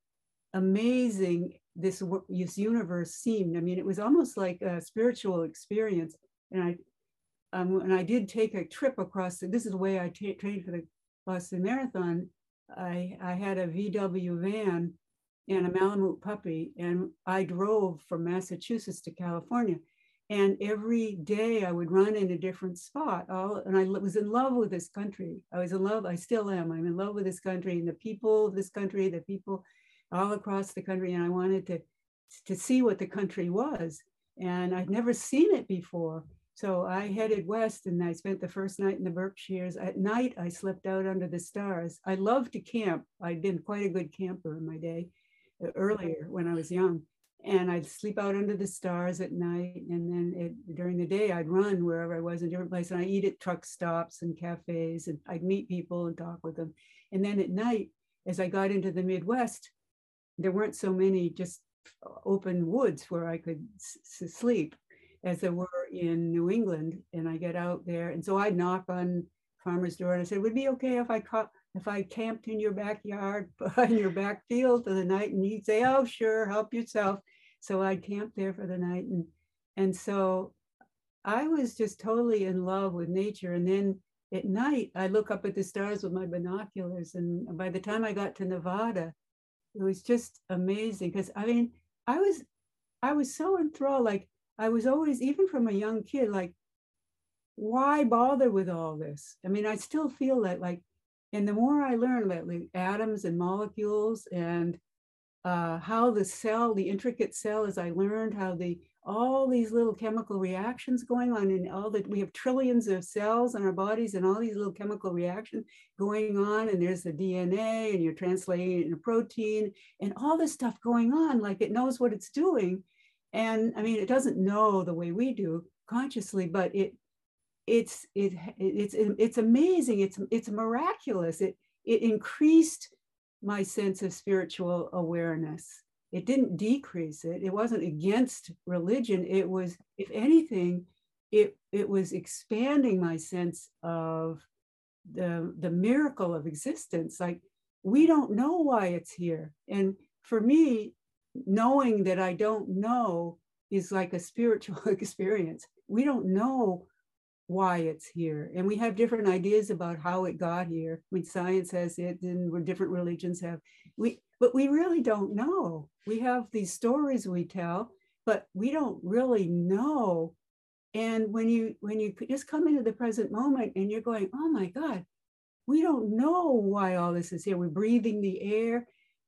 amazing this this universe seemed. I mean, it was almost like a spiritual experience. And I um, and I did take a trip across. The, this is the way I t- trained for the Boston Marathon. I, I had a V W van and a Malamute puppy, and I drove from Massachusetts to California. And every day I would run in a different spot. All, and I was in love with this country. I was in love, I still am. I'm in love with this country and the people of this country, the people all across the country. And I wanted to, to see what the country was. And I'd never seen it before. So I headed west, and I spent the first night in the Berkshires. At night, I slept out under the stars. I love to camp. I'd been quite a good camper in my day, uh, earlier when I was young. And I'd sleep out under the stars at night. And then it, during the day, I'd run wherever I was in different places. And I eat at truck stops and cafes, and I'd meet people and talk with them. And then at night, as I got into the Midwest, there weren't so many just open woods where I could s- sleep as there were in New England. And I get out there. And so I'd knock on farmer's door, and I said, would it be okay if I caught, if I camped in your backyard, in your back field for the night? And he'd say, oh, sure, help yourself. So I'd camp there for the night. And, and so I was just totally in love with nature. And then at night, I look up at the stars with my binoculars. And by the time I got to Nevada, it was just amazing. Because I mean, I was, I was so enthralled. Like, I was always, even from a young kid, like, why bother with all this? I mean, I still feel that, like, and the more I learn about like atoms and molecules and uh, how the cell, the intricate cell, as I learned how the all these little chemical reactions going on in all that we have trillions of cells in our bodies and all these little chemical reactions going on, and there's the D N A and you're translating it into protein and all this stuff going on, like it knows what it's doing. And I mean, it doesn't know the way we do consciously, but it it's it it's it's amazing. It's it's miraculous. It it increased my sense of spiritual awareness. It didn't decrease it. It wasn't against religion. It was, if anything, it it was expanding my sense of the the miracle of existence. Like, we don't know why it's here. And for me, knowing that I don't know is like a spiritual experience. We don't know why it's here. And we have different ideas about how it got here. I mean, science has it, and different religions have. We, but we really don't know. We have these stories we tell, but we don't really know. And when you when you just come into the present moment and you're going, oh my God, we don't know why all this is here. We're breathing the air,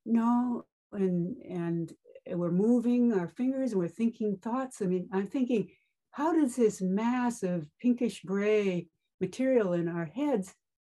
no, and and we're moving our fingers and we're thinking thoughts. I mean, I'm thinking, how does this mass of pinkish gray material in our heads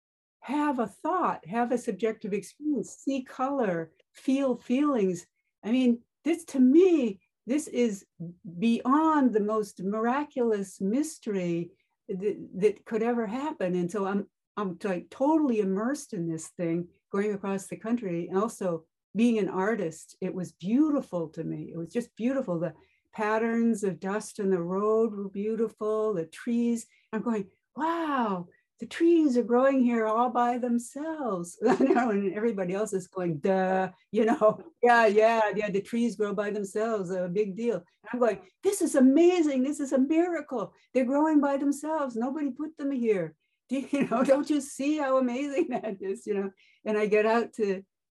have a thought, have a subjective experience, see color, feel feelings? I mean, this, to me, this is beyond the most miraculous mystery that, that could ever happen. And so I'm, I'm like totally immersed in this thing, going across the country. And also being an artist, it was beautiful to me. It was just beautiful. The patterns of dust in the road were beautiful, the trees. I'm going, wow, the trees are growing here all by themselves. And everybody else is going, duh, you know, yeah, yeah, yeah, the trees grow by themselves, a big deal. And I'm going, this is amazing, this is a miracle. They're growing by themselves, nobody put them here. Do you know, don't you see how amazing that is, you know? And I get out to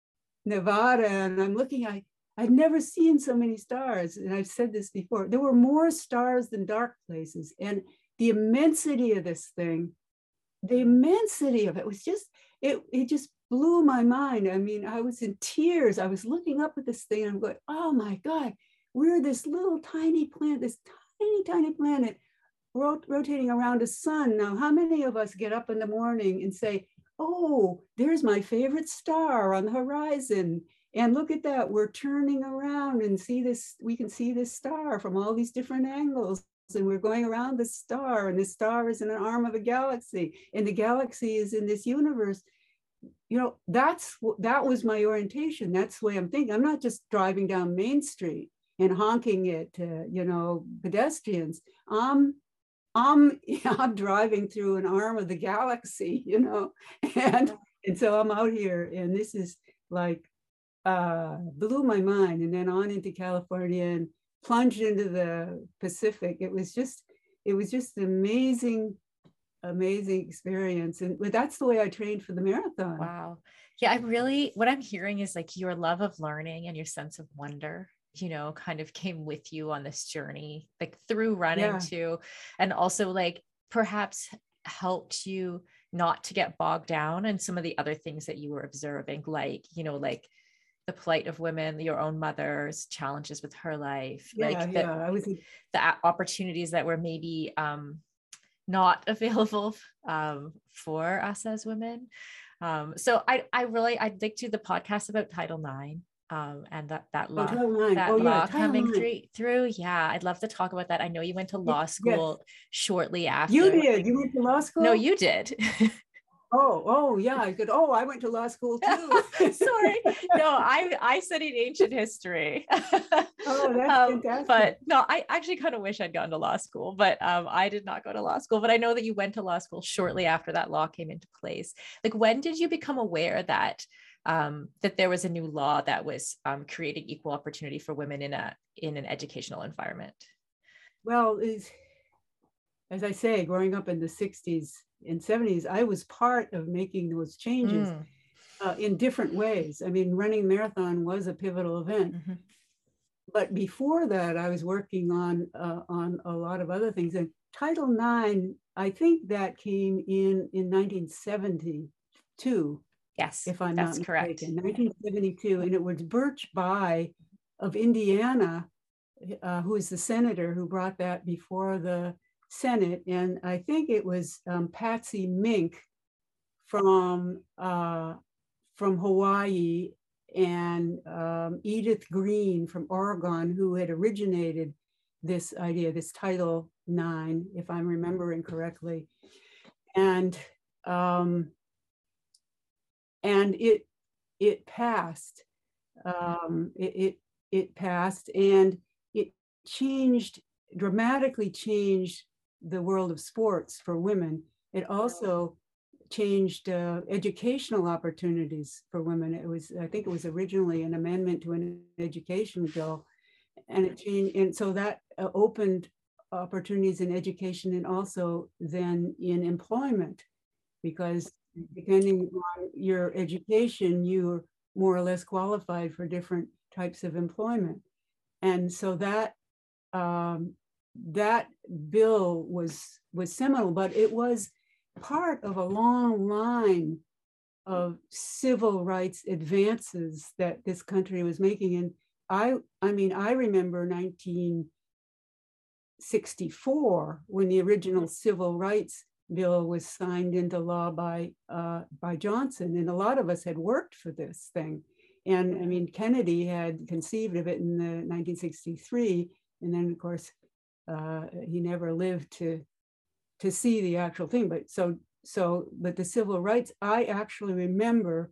Nevada and I'm looking, I, I'd never seen so many stars. And I've said this before, there were more stars than dark places. And the immensity of this thing, the immensity of it was just, it, it just blew my mind. I mean, I was in tears. I was looking up at this thing and I'm going, oh my God, we're this little tiny planet, this tiny, tiny planet rot- rotating around a sun. Now, how many of us get up in the morning and say, oh, there's my favorite star on the horizon. And look at that, we're turning around and see this, we can see this star from all these different angles. And we're going around the star, and the star is in an arm of a galaxy, and the galaxy is in this universe. You know, that's that was my orientation. That's the way I'm thinking. I'm not just driving down Main Street and honking at, uh, you know, pedestrians. I'm, I'm, I'm driving through an arm of the galaxy, you know, and and so I'm out here, and this is like uh, blew my mind. And then on into California and plunged into the Pacific. It was just, it was just an amazing, amazing experience. And that's the way I trained for the marathon. Wow. Yeah, I really, what I'm hearing is like your love of learning and your sense of wonder, you know, kind of came with you on this journey, like through running yeah. too. And also like perhaps helped you not to get bogged down in some of the other things that you were observing, like, you know, like the plight of women, your own mother's challenges with her life, yeah, like yeah, the, I was the opportunities that were maybe um, not available um, for us as women. Um, so I, I really, I'd like to do the podcast about Title nine um, and that, that law, oh, that oh, law yeah, coming through, through. Yeah. I'd love to talk about that. I know you went to law school yes. shortly after. You did, you went to law school? No, you did. Oh, oh, yeah. I could. Oh, I went to law school too. Sorry. No, I I studied ancient history. Oh, that's um, fantastic. But no, I actually kind of wish I'd gone to law school, but um, I did not go to law school. But I know that you went to law school shortly after that law came into place. Like, when did you become aware that um, that there was a new law that was um, creating equal opportunity for women in a in an educational environment? Well, is as I say, growing up in the sixties and seventies, I was part of making those changes mm. uh, in different ways. I mean, running marathon was a pivotal event. Mm-hmm. But before that, I was working on uh, on a lot of other things. And Title nine, I think that came in in nineteen seventy-two. Yes, if I'm that's not correct. mistaken, nineteen seventy-two. And it was Birch Bayh of Indiana, uh, who is the senator who brought that before the Senate. And I think it was um, Patsy Mink from, uh, from Hawaii and um, Edith Green from Oregon, who had originated this idea, this Title nine, if I'm remembering correctly. And um, and it it passed. Um, it, it it passed, and it changed, dramatically changed the world of sports for women. It also changed uh, educational opportunities for women. It was, I think it was originally an amendment to an education bill, and it changed, and so that uh, opened opportunities in education and also then in employment, because depending on your education, you're more or less qualified for different types of employment. And so that um, that bill was was seminal, but it was part of a long line of civil rights advances that this country was making. And I, I mean, I remember nineteen sixty-four when the original civil rights bill was signed into law by uh, by Johnson, and a lot of us had worked for this thing. And I mean, Kennedy had conceived of it in the nineteen sixty-three, and then of course uh, he never lived to to see the actual thing. But so so, but the civil rights, I actually remember,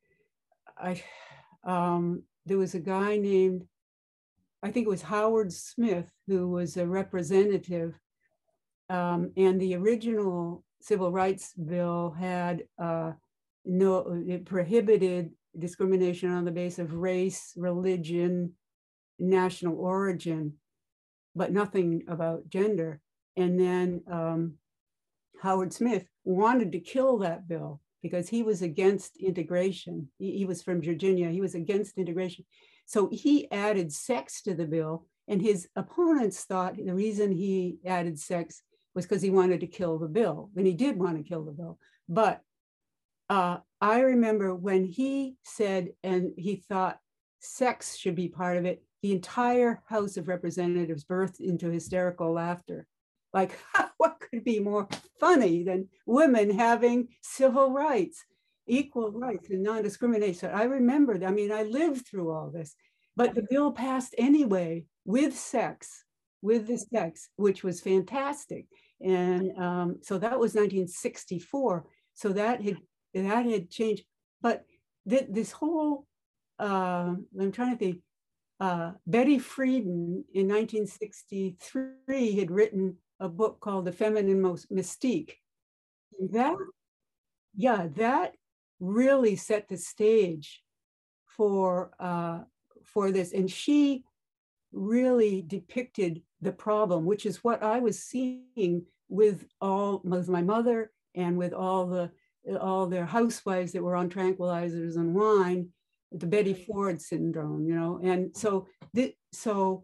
I um, there was a guy named, I think it was Howard Smith, who was a representative. Um, and the original civil rights bill had uh, no, it prohibited discrimination on the basis of race, religion, national origin, but nothing about gender. And then um, Howard Smith wanted to kill that bill because he was against integration. He, he was from Virginia. He was against integration. So he added sex to the bill, and his opponents thought the reason he added sex was because he wanted to kill the bill, and he did want to kill the bill. But uh, I remember when he said, and he thought sex should be part of it, the entire House of Representatives burst into hysterical laughter. Like, what could be more funny than women having civil rights, equal rights and non-discrimination? I remember, I mean, I lived through all this, but the bill passed anyway with sex, with the sex, which was fantastic. And um, so that was nineteen sixty-four. So that had, that had changed. But th this whole, uh, I'm trying to think, uh, Betty Friedan in nineteen sixty-three had written a book called The Feminine Mystique. And that, yeah, that really set the stage for, uh, for this. And she really depicted the problem, which is what I was seeing with all, with my mother and with all the, all their housewives that were on tranquilizers and wine, the Betty Ford syndrome, you know. And so, th so,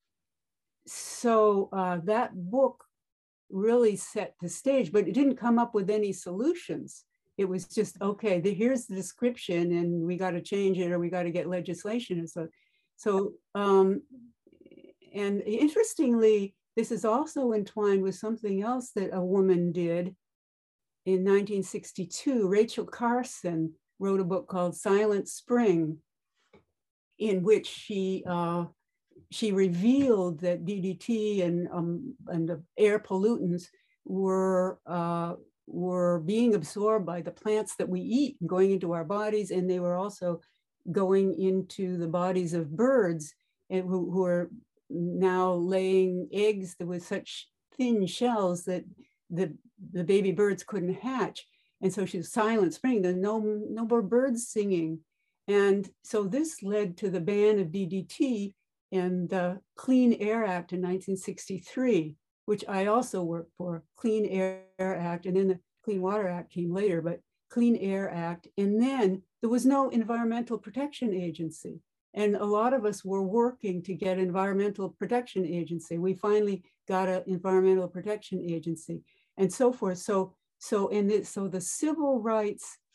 so uh, that book really set the stage, but it didn't come up with any solutions. It was just, okay, the, here's the description, and we got to change it, or we got to get legislation. And so, so, um, and interestingly, this is also entwined with something else that a woman did in nineteen sixty-two. Rachel Carson wrote a book called Silent Spring, in which she uh, she revealed that D D T and um, and the air pollutants were uh, were being absorbed by the plants that we eat and going into our bodies, and they were also going into the bodies of birds, and who, who are now laying eggs with such thin shells that the the baby birds couldn't hatch. And so she's Silent Spring. There's no no more birds singing, and so this led to the ban of D D T and the Clean Air Act in nineteen sixty-three, which I also worked for. Clean Air Act, and then the Clean Water Act came later, but Clean Air Act. And then there was no Environmental Protection Agency. And a lot of us were working to get Environmental Protection Agency. We finally got an Environmental Protection Agency and so forth. So, so, and it, so the civil rights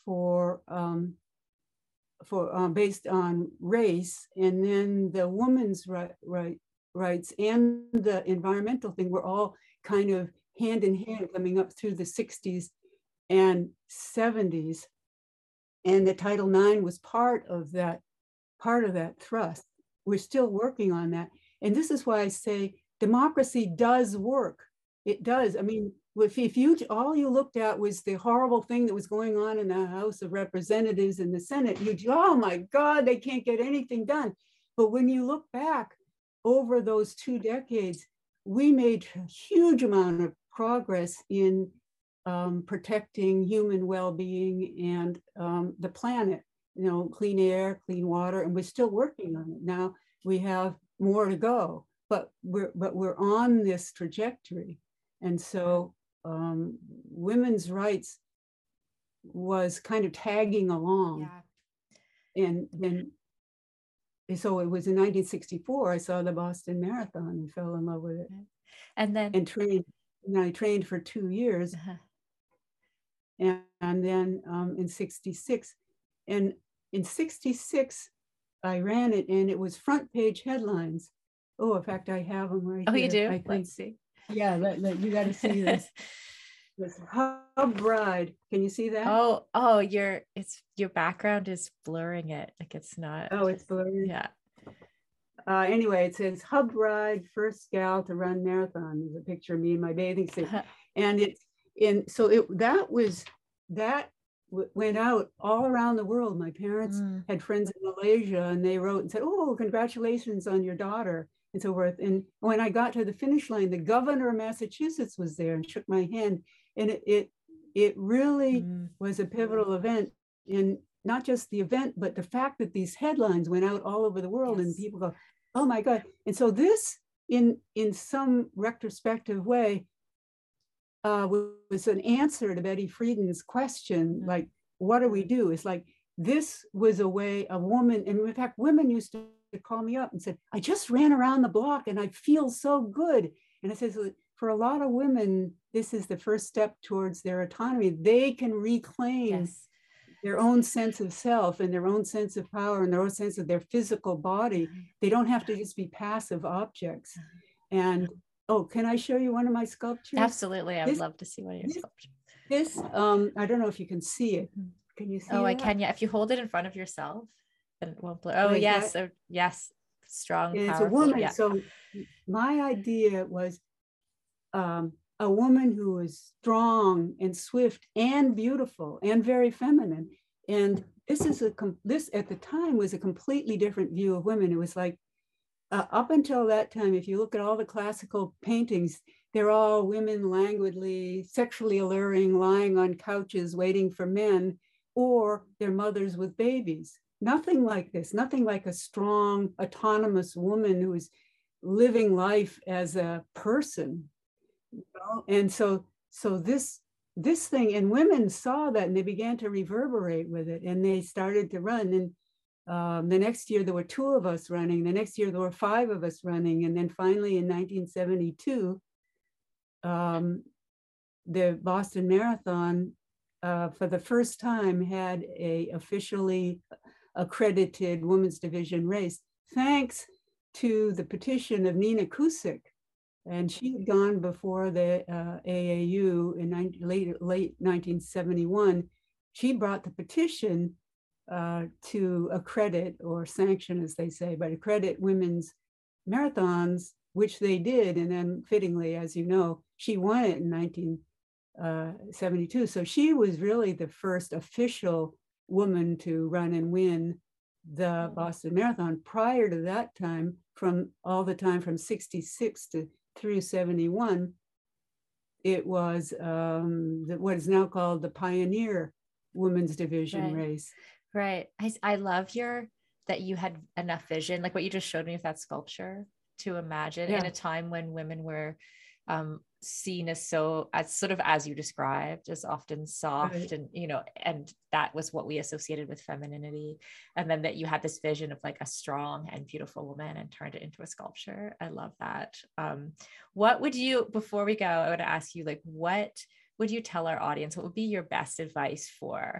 for um, for um, based on race, and then the women's right, right rights and the environmental thing were all kind of hand in hand coming up through the sixties and seventies. And the Title nine was part of that, part of that thrust. We're still working on that. And this is why I say democracy does work. It does. I mean, if, if you all you looked at was the horrible thing that was going on in the House of Representatives and the Senate, you'd, oh my God, they can't get anything done. But when you look back over those two decades, we made a huge amount of progress in um, protecting human well-being and um, the planet, you know, clean air, clean water, and we're still working on it. Now we have more to go, but we're, but we're on this trajectory. And so um, women's rights was kind of tagging along. Yeah. And then, so it was in nineteen sixty-four, I saw the Boston Marathon and fell in love with it. And then and trained, and I trained for two years. Uh-huh. and, and then um, in sixty-six, and in sixty-six, I ran it and it was front page headlines. Oh, in fact, I have them right oh, here. You do? I think. Let's see. Yeah, let, let, you got to see this. This Hub Bride. Can you see that? Oh, oh, your it's your background is blurring it. Like it's not. Oh, it's blurry. Yeah. Uh, anyway, it says Hub Bride, first gal to run marathon. There's a picture of me in my bathing suit, and it's in. So it that was that w- went out all around the world. My parents mm. had friends in Malaysia, and they wrote and said, "Oh, congratulations on your daughter," and so forth. And when I got to the finish line, the governor of Massachusetts was there and shook my hand. And it it, it really mm. was a pivotal event in not just the event, but the fact that these headlines went out all over the world. Yes. And people go, oh my God. And so this, in, in some retrospective way, uh, was an answer to Betty Friedan's question, mm. like, what do we do? It's like, this was a way a woman, and in fact, women used to call me up and said, I just ran around the block and I feel so good. And I said, for a lot of women, this is the first step towards their autonomy. They can reclaim yes. their own sense of self and their own sense of power and their own sense of their physical body. They don't have to just be passive objects. And, oh, can I show you one of my sculptures? Absolutely. I would this, love to see one of your this, sculptures. This, um, I don't know if you can see it. Can you see it? Oh, that? I can. Yeah. If you hold it in front of yourself, then it won't blur. Oh, right, yes. That, so, yes. Strong, and powerful. It's a woman. Yeah. So my idea was um, a woman who is strong and swift and beautiful and very feminine. And this is a this at the time was a completely different view of women. It was like uh, up until that time, if you look at all the classical paintings, they're all women languidly, sexually alluring, lying on couches waiting for men, or they're mothers with babies. Nothing like this, nothing like a strong, autonomous woman who is living life as a person. You know? And so, so this, this thing, and women saw that and they began to reverberate with it and they started to run. And um, the next year there were two of us running. The next year there were five of us running. And then finally in nineteen seventy-two, um, the Boston Marathon uh, for the first time had a officially accredited women's division race, thanks to the petition of Nina Cusick. And she had gone before the uh, A A U in nineteen, late, late nineteen seventy-one. She brought the petition uh, to accredit or sanction, as they say, but accredit women's marathons, which they did. And then fittingly, as you know, she won it in nineteen seventy-two. So she was really the first official woman to run and win the Boston Marathon. Prior to that time, from all the time from sixty-six to through seventy-one, it was um, the, what is now called the Pioneer Women's Division right. race. Right. I, I love your, that you had enough vision, like what you just showed me with that sculpture, to imagine yeah. in a time when women were um, seen as so, as sort of as you described, as often soft right. and, you know, and that was what we associated with femininity. And then that you had this vision of like a strong and beautiful woman and turned it into a sculpture. I love that. Um, what would you, before we go, I would ask you, like, what would you tell our audience? What would be your best advice for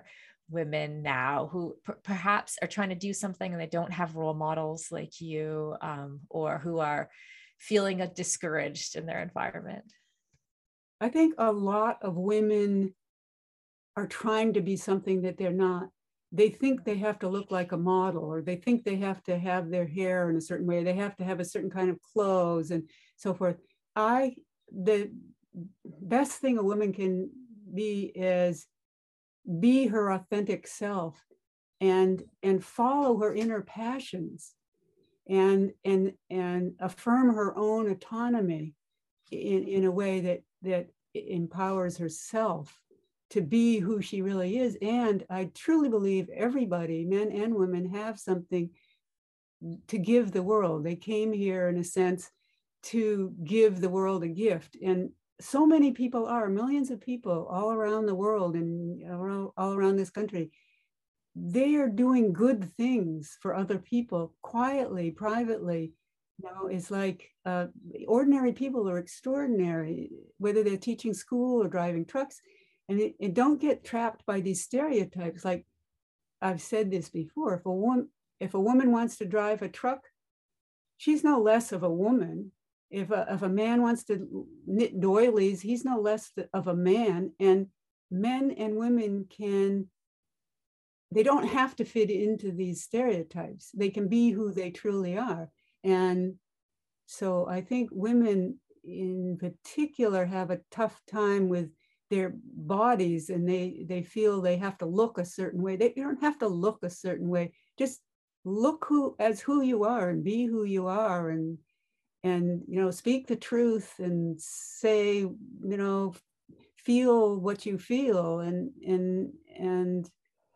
women now who p- perhaps are trying to do something and they don't have role models like you, um, or who are feeling uh, discouraged in their environment? I think a lot of women are trying to be something that they're not. They think they have to look like a model, or they think they have to have their hair in a certain way. They have to have a certain kind of clothes and so forth. I, the best thing a woman can be is be her authentic self and and follow her inner passions and and and affirm her own autonomy in, in a way that that empowers herself to be who she really is. And I truly believe everybody, men and women, have something to give the world. They came here in a sense to give the world a gift. And so many people are, millions of people all around the world and all around this country. They are doing good things for other people quietly, privately. You know, it's like uh, ordinary people are extraordinary, whether they're teaching school or driving trucks. And, it, and don't get trapped by these stereotypes. Like I've said this before, if a woman, if a woman wants to drive a truck, she's no less of a woman. If a, if a man wants to knit doilies, he's no less of a man. And men and women can, they don't have to fit into these stereotypes. They can be who they truly are. And so I think women in particular have a tough time with their bodies, and they they feel they have to look a certain way. They you don't have to look a certain way. Just look who as who you are and be who you are, and and you know, speak the truth and say, you know, feel what you feel, and and and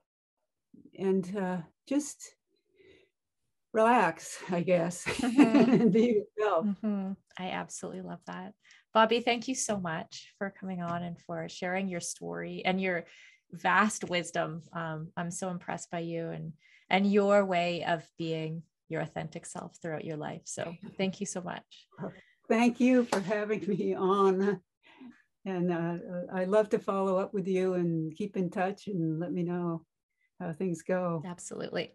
and uh, just relax, I guess, mm-hmm. and be yourself. Mm-hmm. I absolutely love that. Bobbi, thank you so much for coming on and for sharing your story and your vast wisdom. Um, I'm so impressed by you and, and your way of being your authentic self throughout your life. So thank you so much. Thank you for having me on. And uh, I'd love to follow up with you and keep in touch and let me know how things go. Absolutely.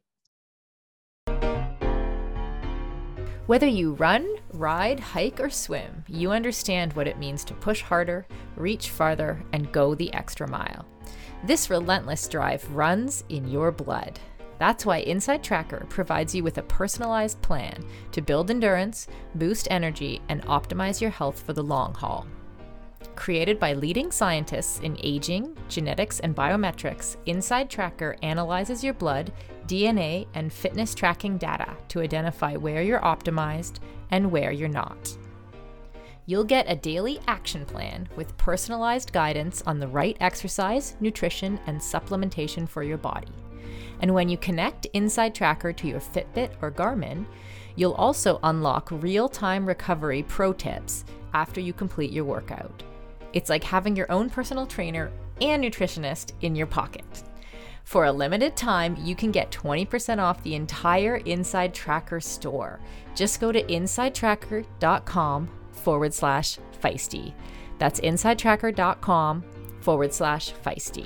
Whether you run, ride, hike, or swim, you understand what it means to push harder, reach farther, and go the extra mile. This relentless drive runs in your blood. That's why Inside Tracker provides you with a personalized plan to build endurance, boost energy, and optimize your health for the long haul. Created by leading scientists in aging, genetics, and biometrics, Inside Tracker analyzes your blood, D N A, and fitness tracking data to identify where you're optimized and where you're not. You'll get a daily action plan with personalized guidance on the right exercise, nutrition, and supplementation for your body. And when you connect Inside Tracker to your Fitbit or Garmin, you'll also unlock real-time recovery pro tips after you complete your workout. It's like having your own personal trainer and nutritionist in your pocket. For a limited time, you can get twenty percent off the entire Inside Tracker store. Just go to insidetracker.com forward slash feisty. That's insidetracker.com forward slash feisty.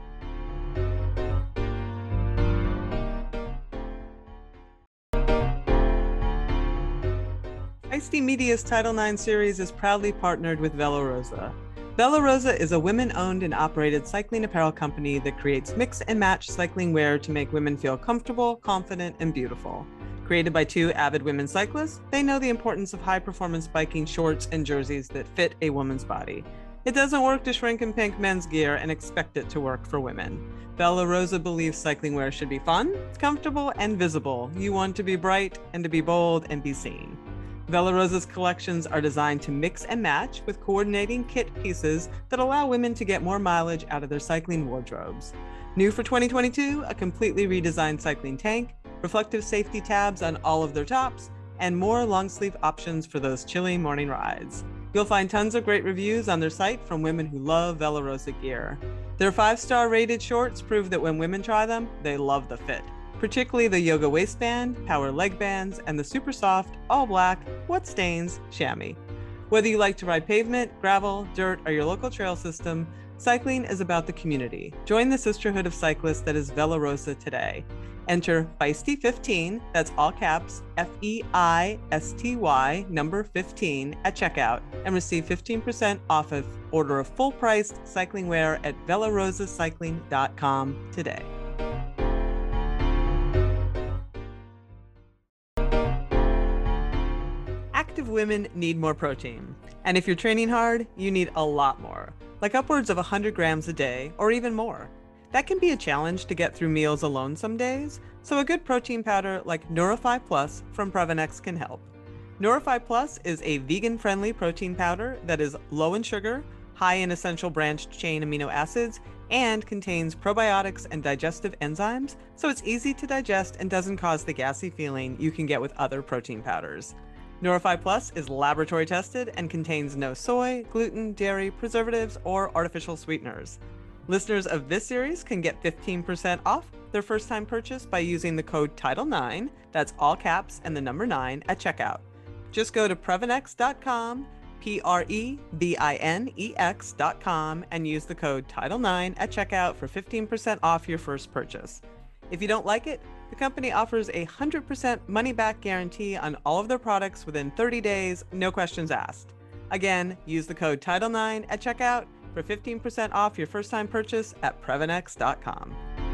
Feisty Media's Title nine series is proudly partnered with Vela Rosa. Vela Rosa is a women-owned and operated cycling apparel company that creates mix and match cycling wear to make women feel comfortable, confident, and beautiful. Created by two avid women cyclists, they know the importance of high-performance biking shorts and jerseys that fit a woman's body. It doesn't work to shrink and pink men's gear and expect it to work for women. Vela Rosa believes cycling wear should be fun, comfortable, and visible. You want to be bright and to be bold and be seen. Vela Rosa's collections are designed to mix and match with coordinating kit pieces that allow women to get more mileage out of their cycling wardrobes. New for twenty twenty-two, a completely redesigned cycling tank, reflective safety tabs on all of their tops, and more long sleeve options for those chilly morning rides. You'll find tons of great reviews on their site from women who love Vela Rosa gear. Their five-star rated shorts prove that when women try them, they love the fit. Particularly the yoga waistband, power leg bands, and the super soft, all black, what stains, chamois. Whether you like to ride pavement, gravel, dirt, or your local trail system, Cycling is about the community. Join the sisterhood of cyclists that is Vela Rosa today. Enter Feisty fifteen, that's all caps, F E I S T Y, number fifteen, at checkout, and receive fifteen percent off of order of full-priced cycling wear at vela rosa cycling dot com today. Active women need more protein. And if you're training hard, you need a lot more, like upwards of one hundred grams a day or even more. That can be a challenge to get through meals alone some days, so a good protein powder like Neurify Plus from Previnex can help. Neurify Plus is a vegan-friendly protein powder that is low in sugar, high in essential branched chain amino acids, and contains probiotics and digestive enzymes, so it's easy to digest and doesn't cause the gassy feeling you can get with other protein powders. Neurify Plus is laboratory tested and contains no soy, gluten, dairy, preservatives, or artificial sweeteners. Listeners of this series can get fifteen percent off their first time purchase by using the code Title nine, that's all caps and the number nine, at checkout. Just go to Previnex dot com, P R E V I N E X dot com, and use the code Title nine at checkout for fifteen percent off your first purchase. If you don't like it, the company offers a one hundred percent money-back guarantee on all of their products within thirty days, no questions asked. Again, use the code Title nine at checkout for fifteen percent off your first-time purchase at Previnex dot com.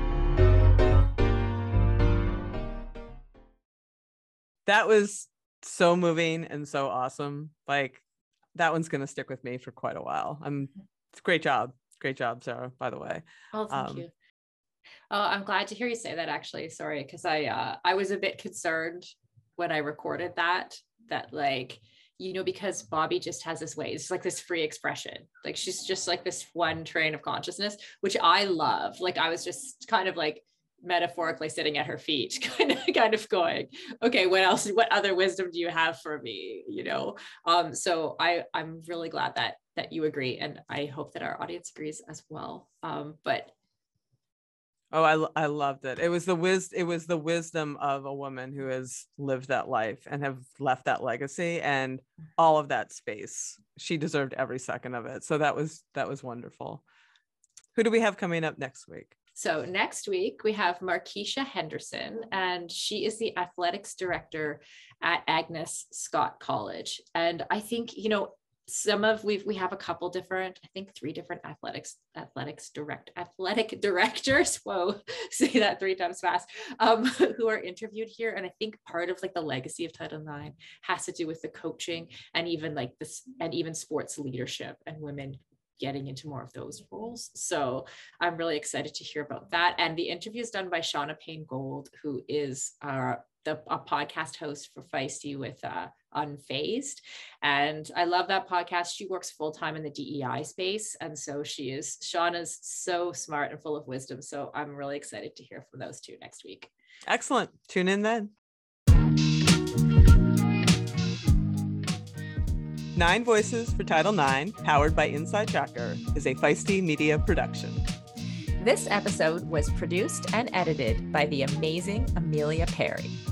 That was so moving and so awesome. Like, that one's going to stick with me for quite a while. I'm great job. Great job, Sarah, by the way. Oh, thank Um, you. Oh, I'm glad to hear you say that, actually. Sorry, because I uh, I was a bit concerned when I recorded that, that like, you know, because Bobby just has this way, it's like this free expression. Like, she's just like this one train of consciousness, which I love. Like, I was just kind of like metaphorically sitting at her feet, kind of, kind of going, okay, what else, what other wisdom do you have for me? You know? Um, so I, I'm really glad that, that you agree. And I hope that our audience agrees as well. Um, but Oh, I, I loved it. It was the wis- It was the wisdom of a woman who has lived that life and have left that legacy and all of that space. She deserved every second of it. So that was that was wonderful. Who do we have coming up next week? So next week we have Markeisha Henderson, and she is the athletics director at Agnes Scott College. And I think, you know, some of we've we have a couple different, I think three different athletics athletics direct athletic directors. Whoa, say that three times fast. Um, who are interviewed here, and I think part of like the legacy of Title nine has to do with the coaching and even like this and even sports leadership and women getting into more of those roles. So I'm really excited to hear about that. And the interview is done by Shauna Payne Gold, who is uh, the a podcast host for Feisty with uh, Unfazed. And I love that podcast. She works full-time in the D E I space. And so she is, Shauna's so smart and full of wisdom. So I'm really excited to hear from those two next week. Excellent. Tune in then. Nine Voices for Title nine, powered by Inside Tracker, is a Feisty Media production. This episode was produced and edited by the amazing Amelia Perry.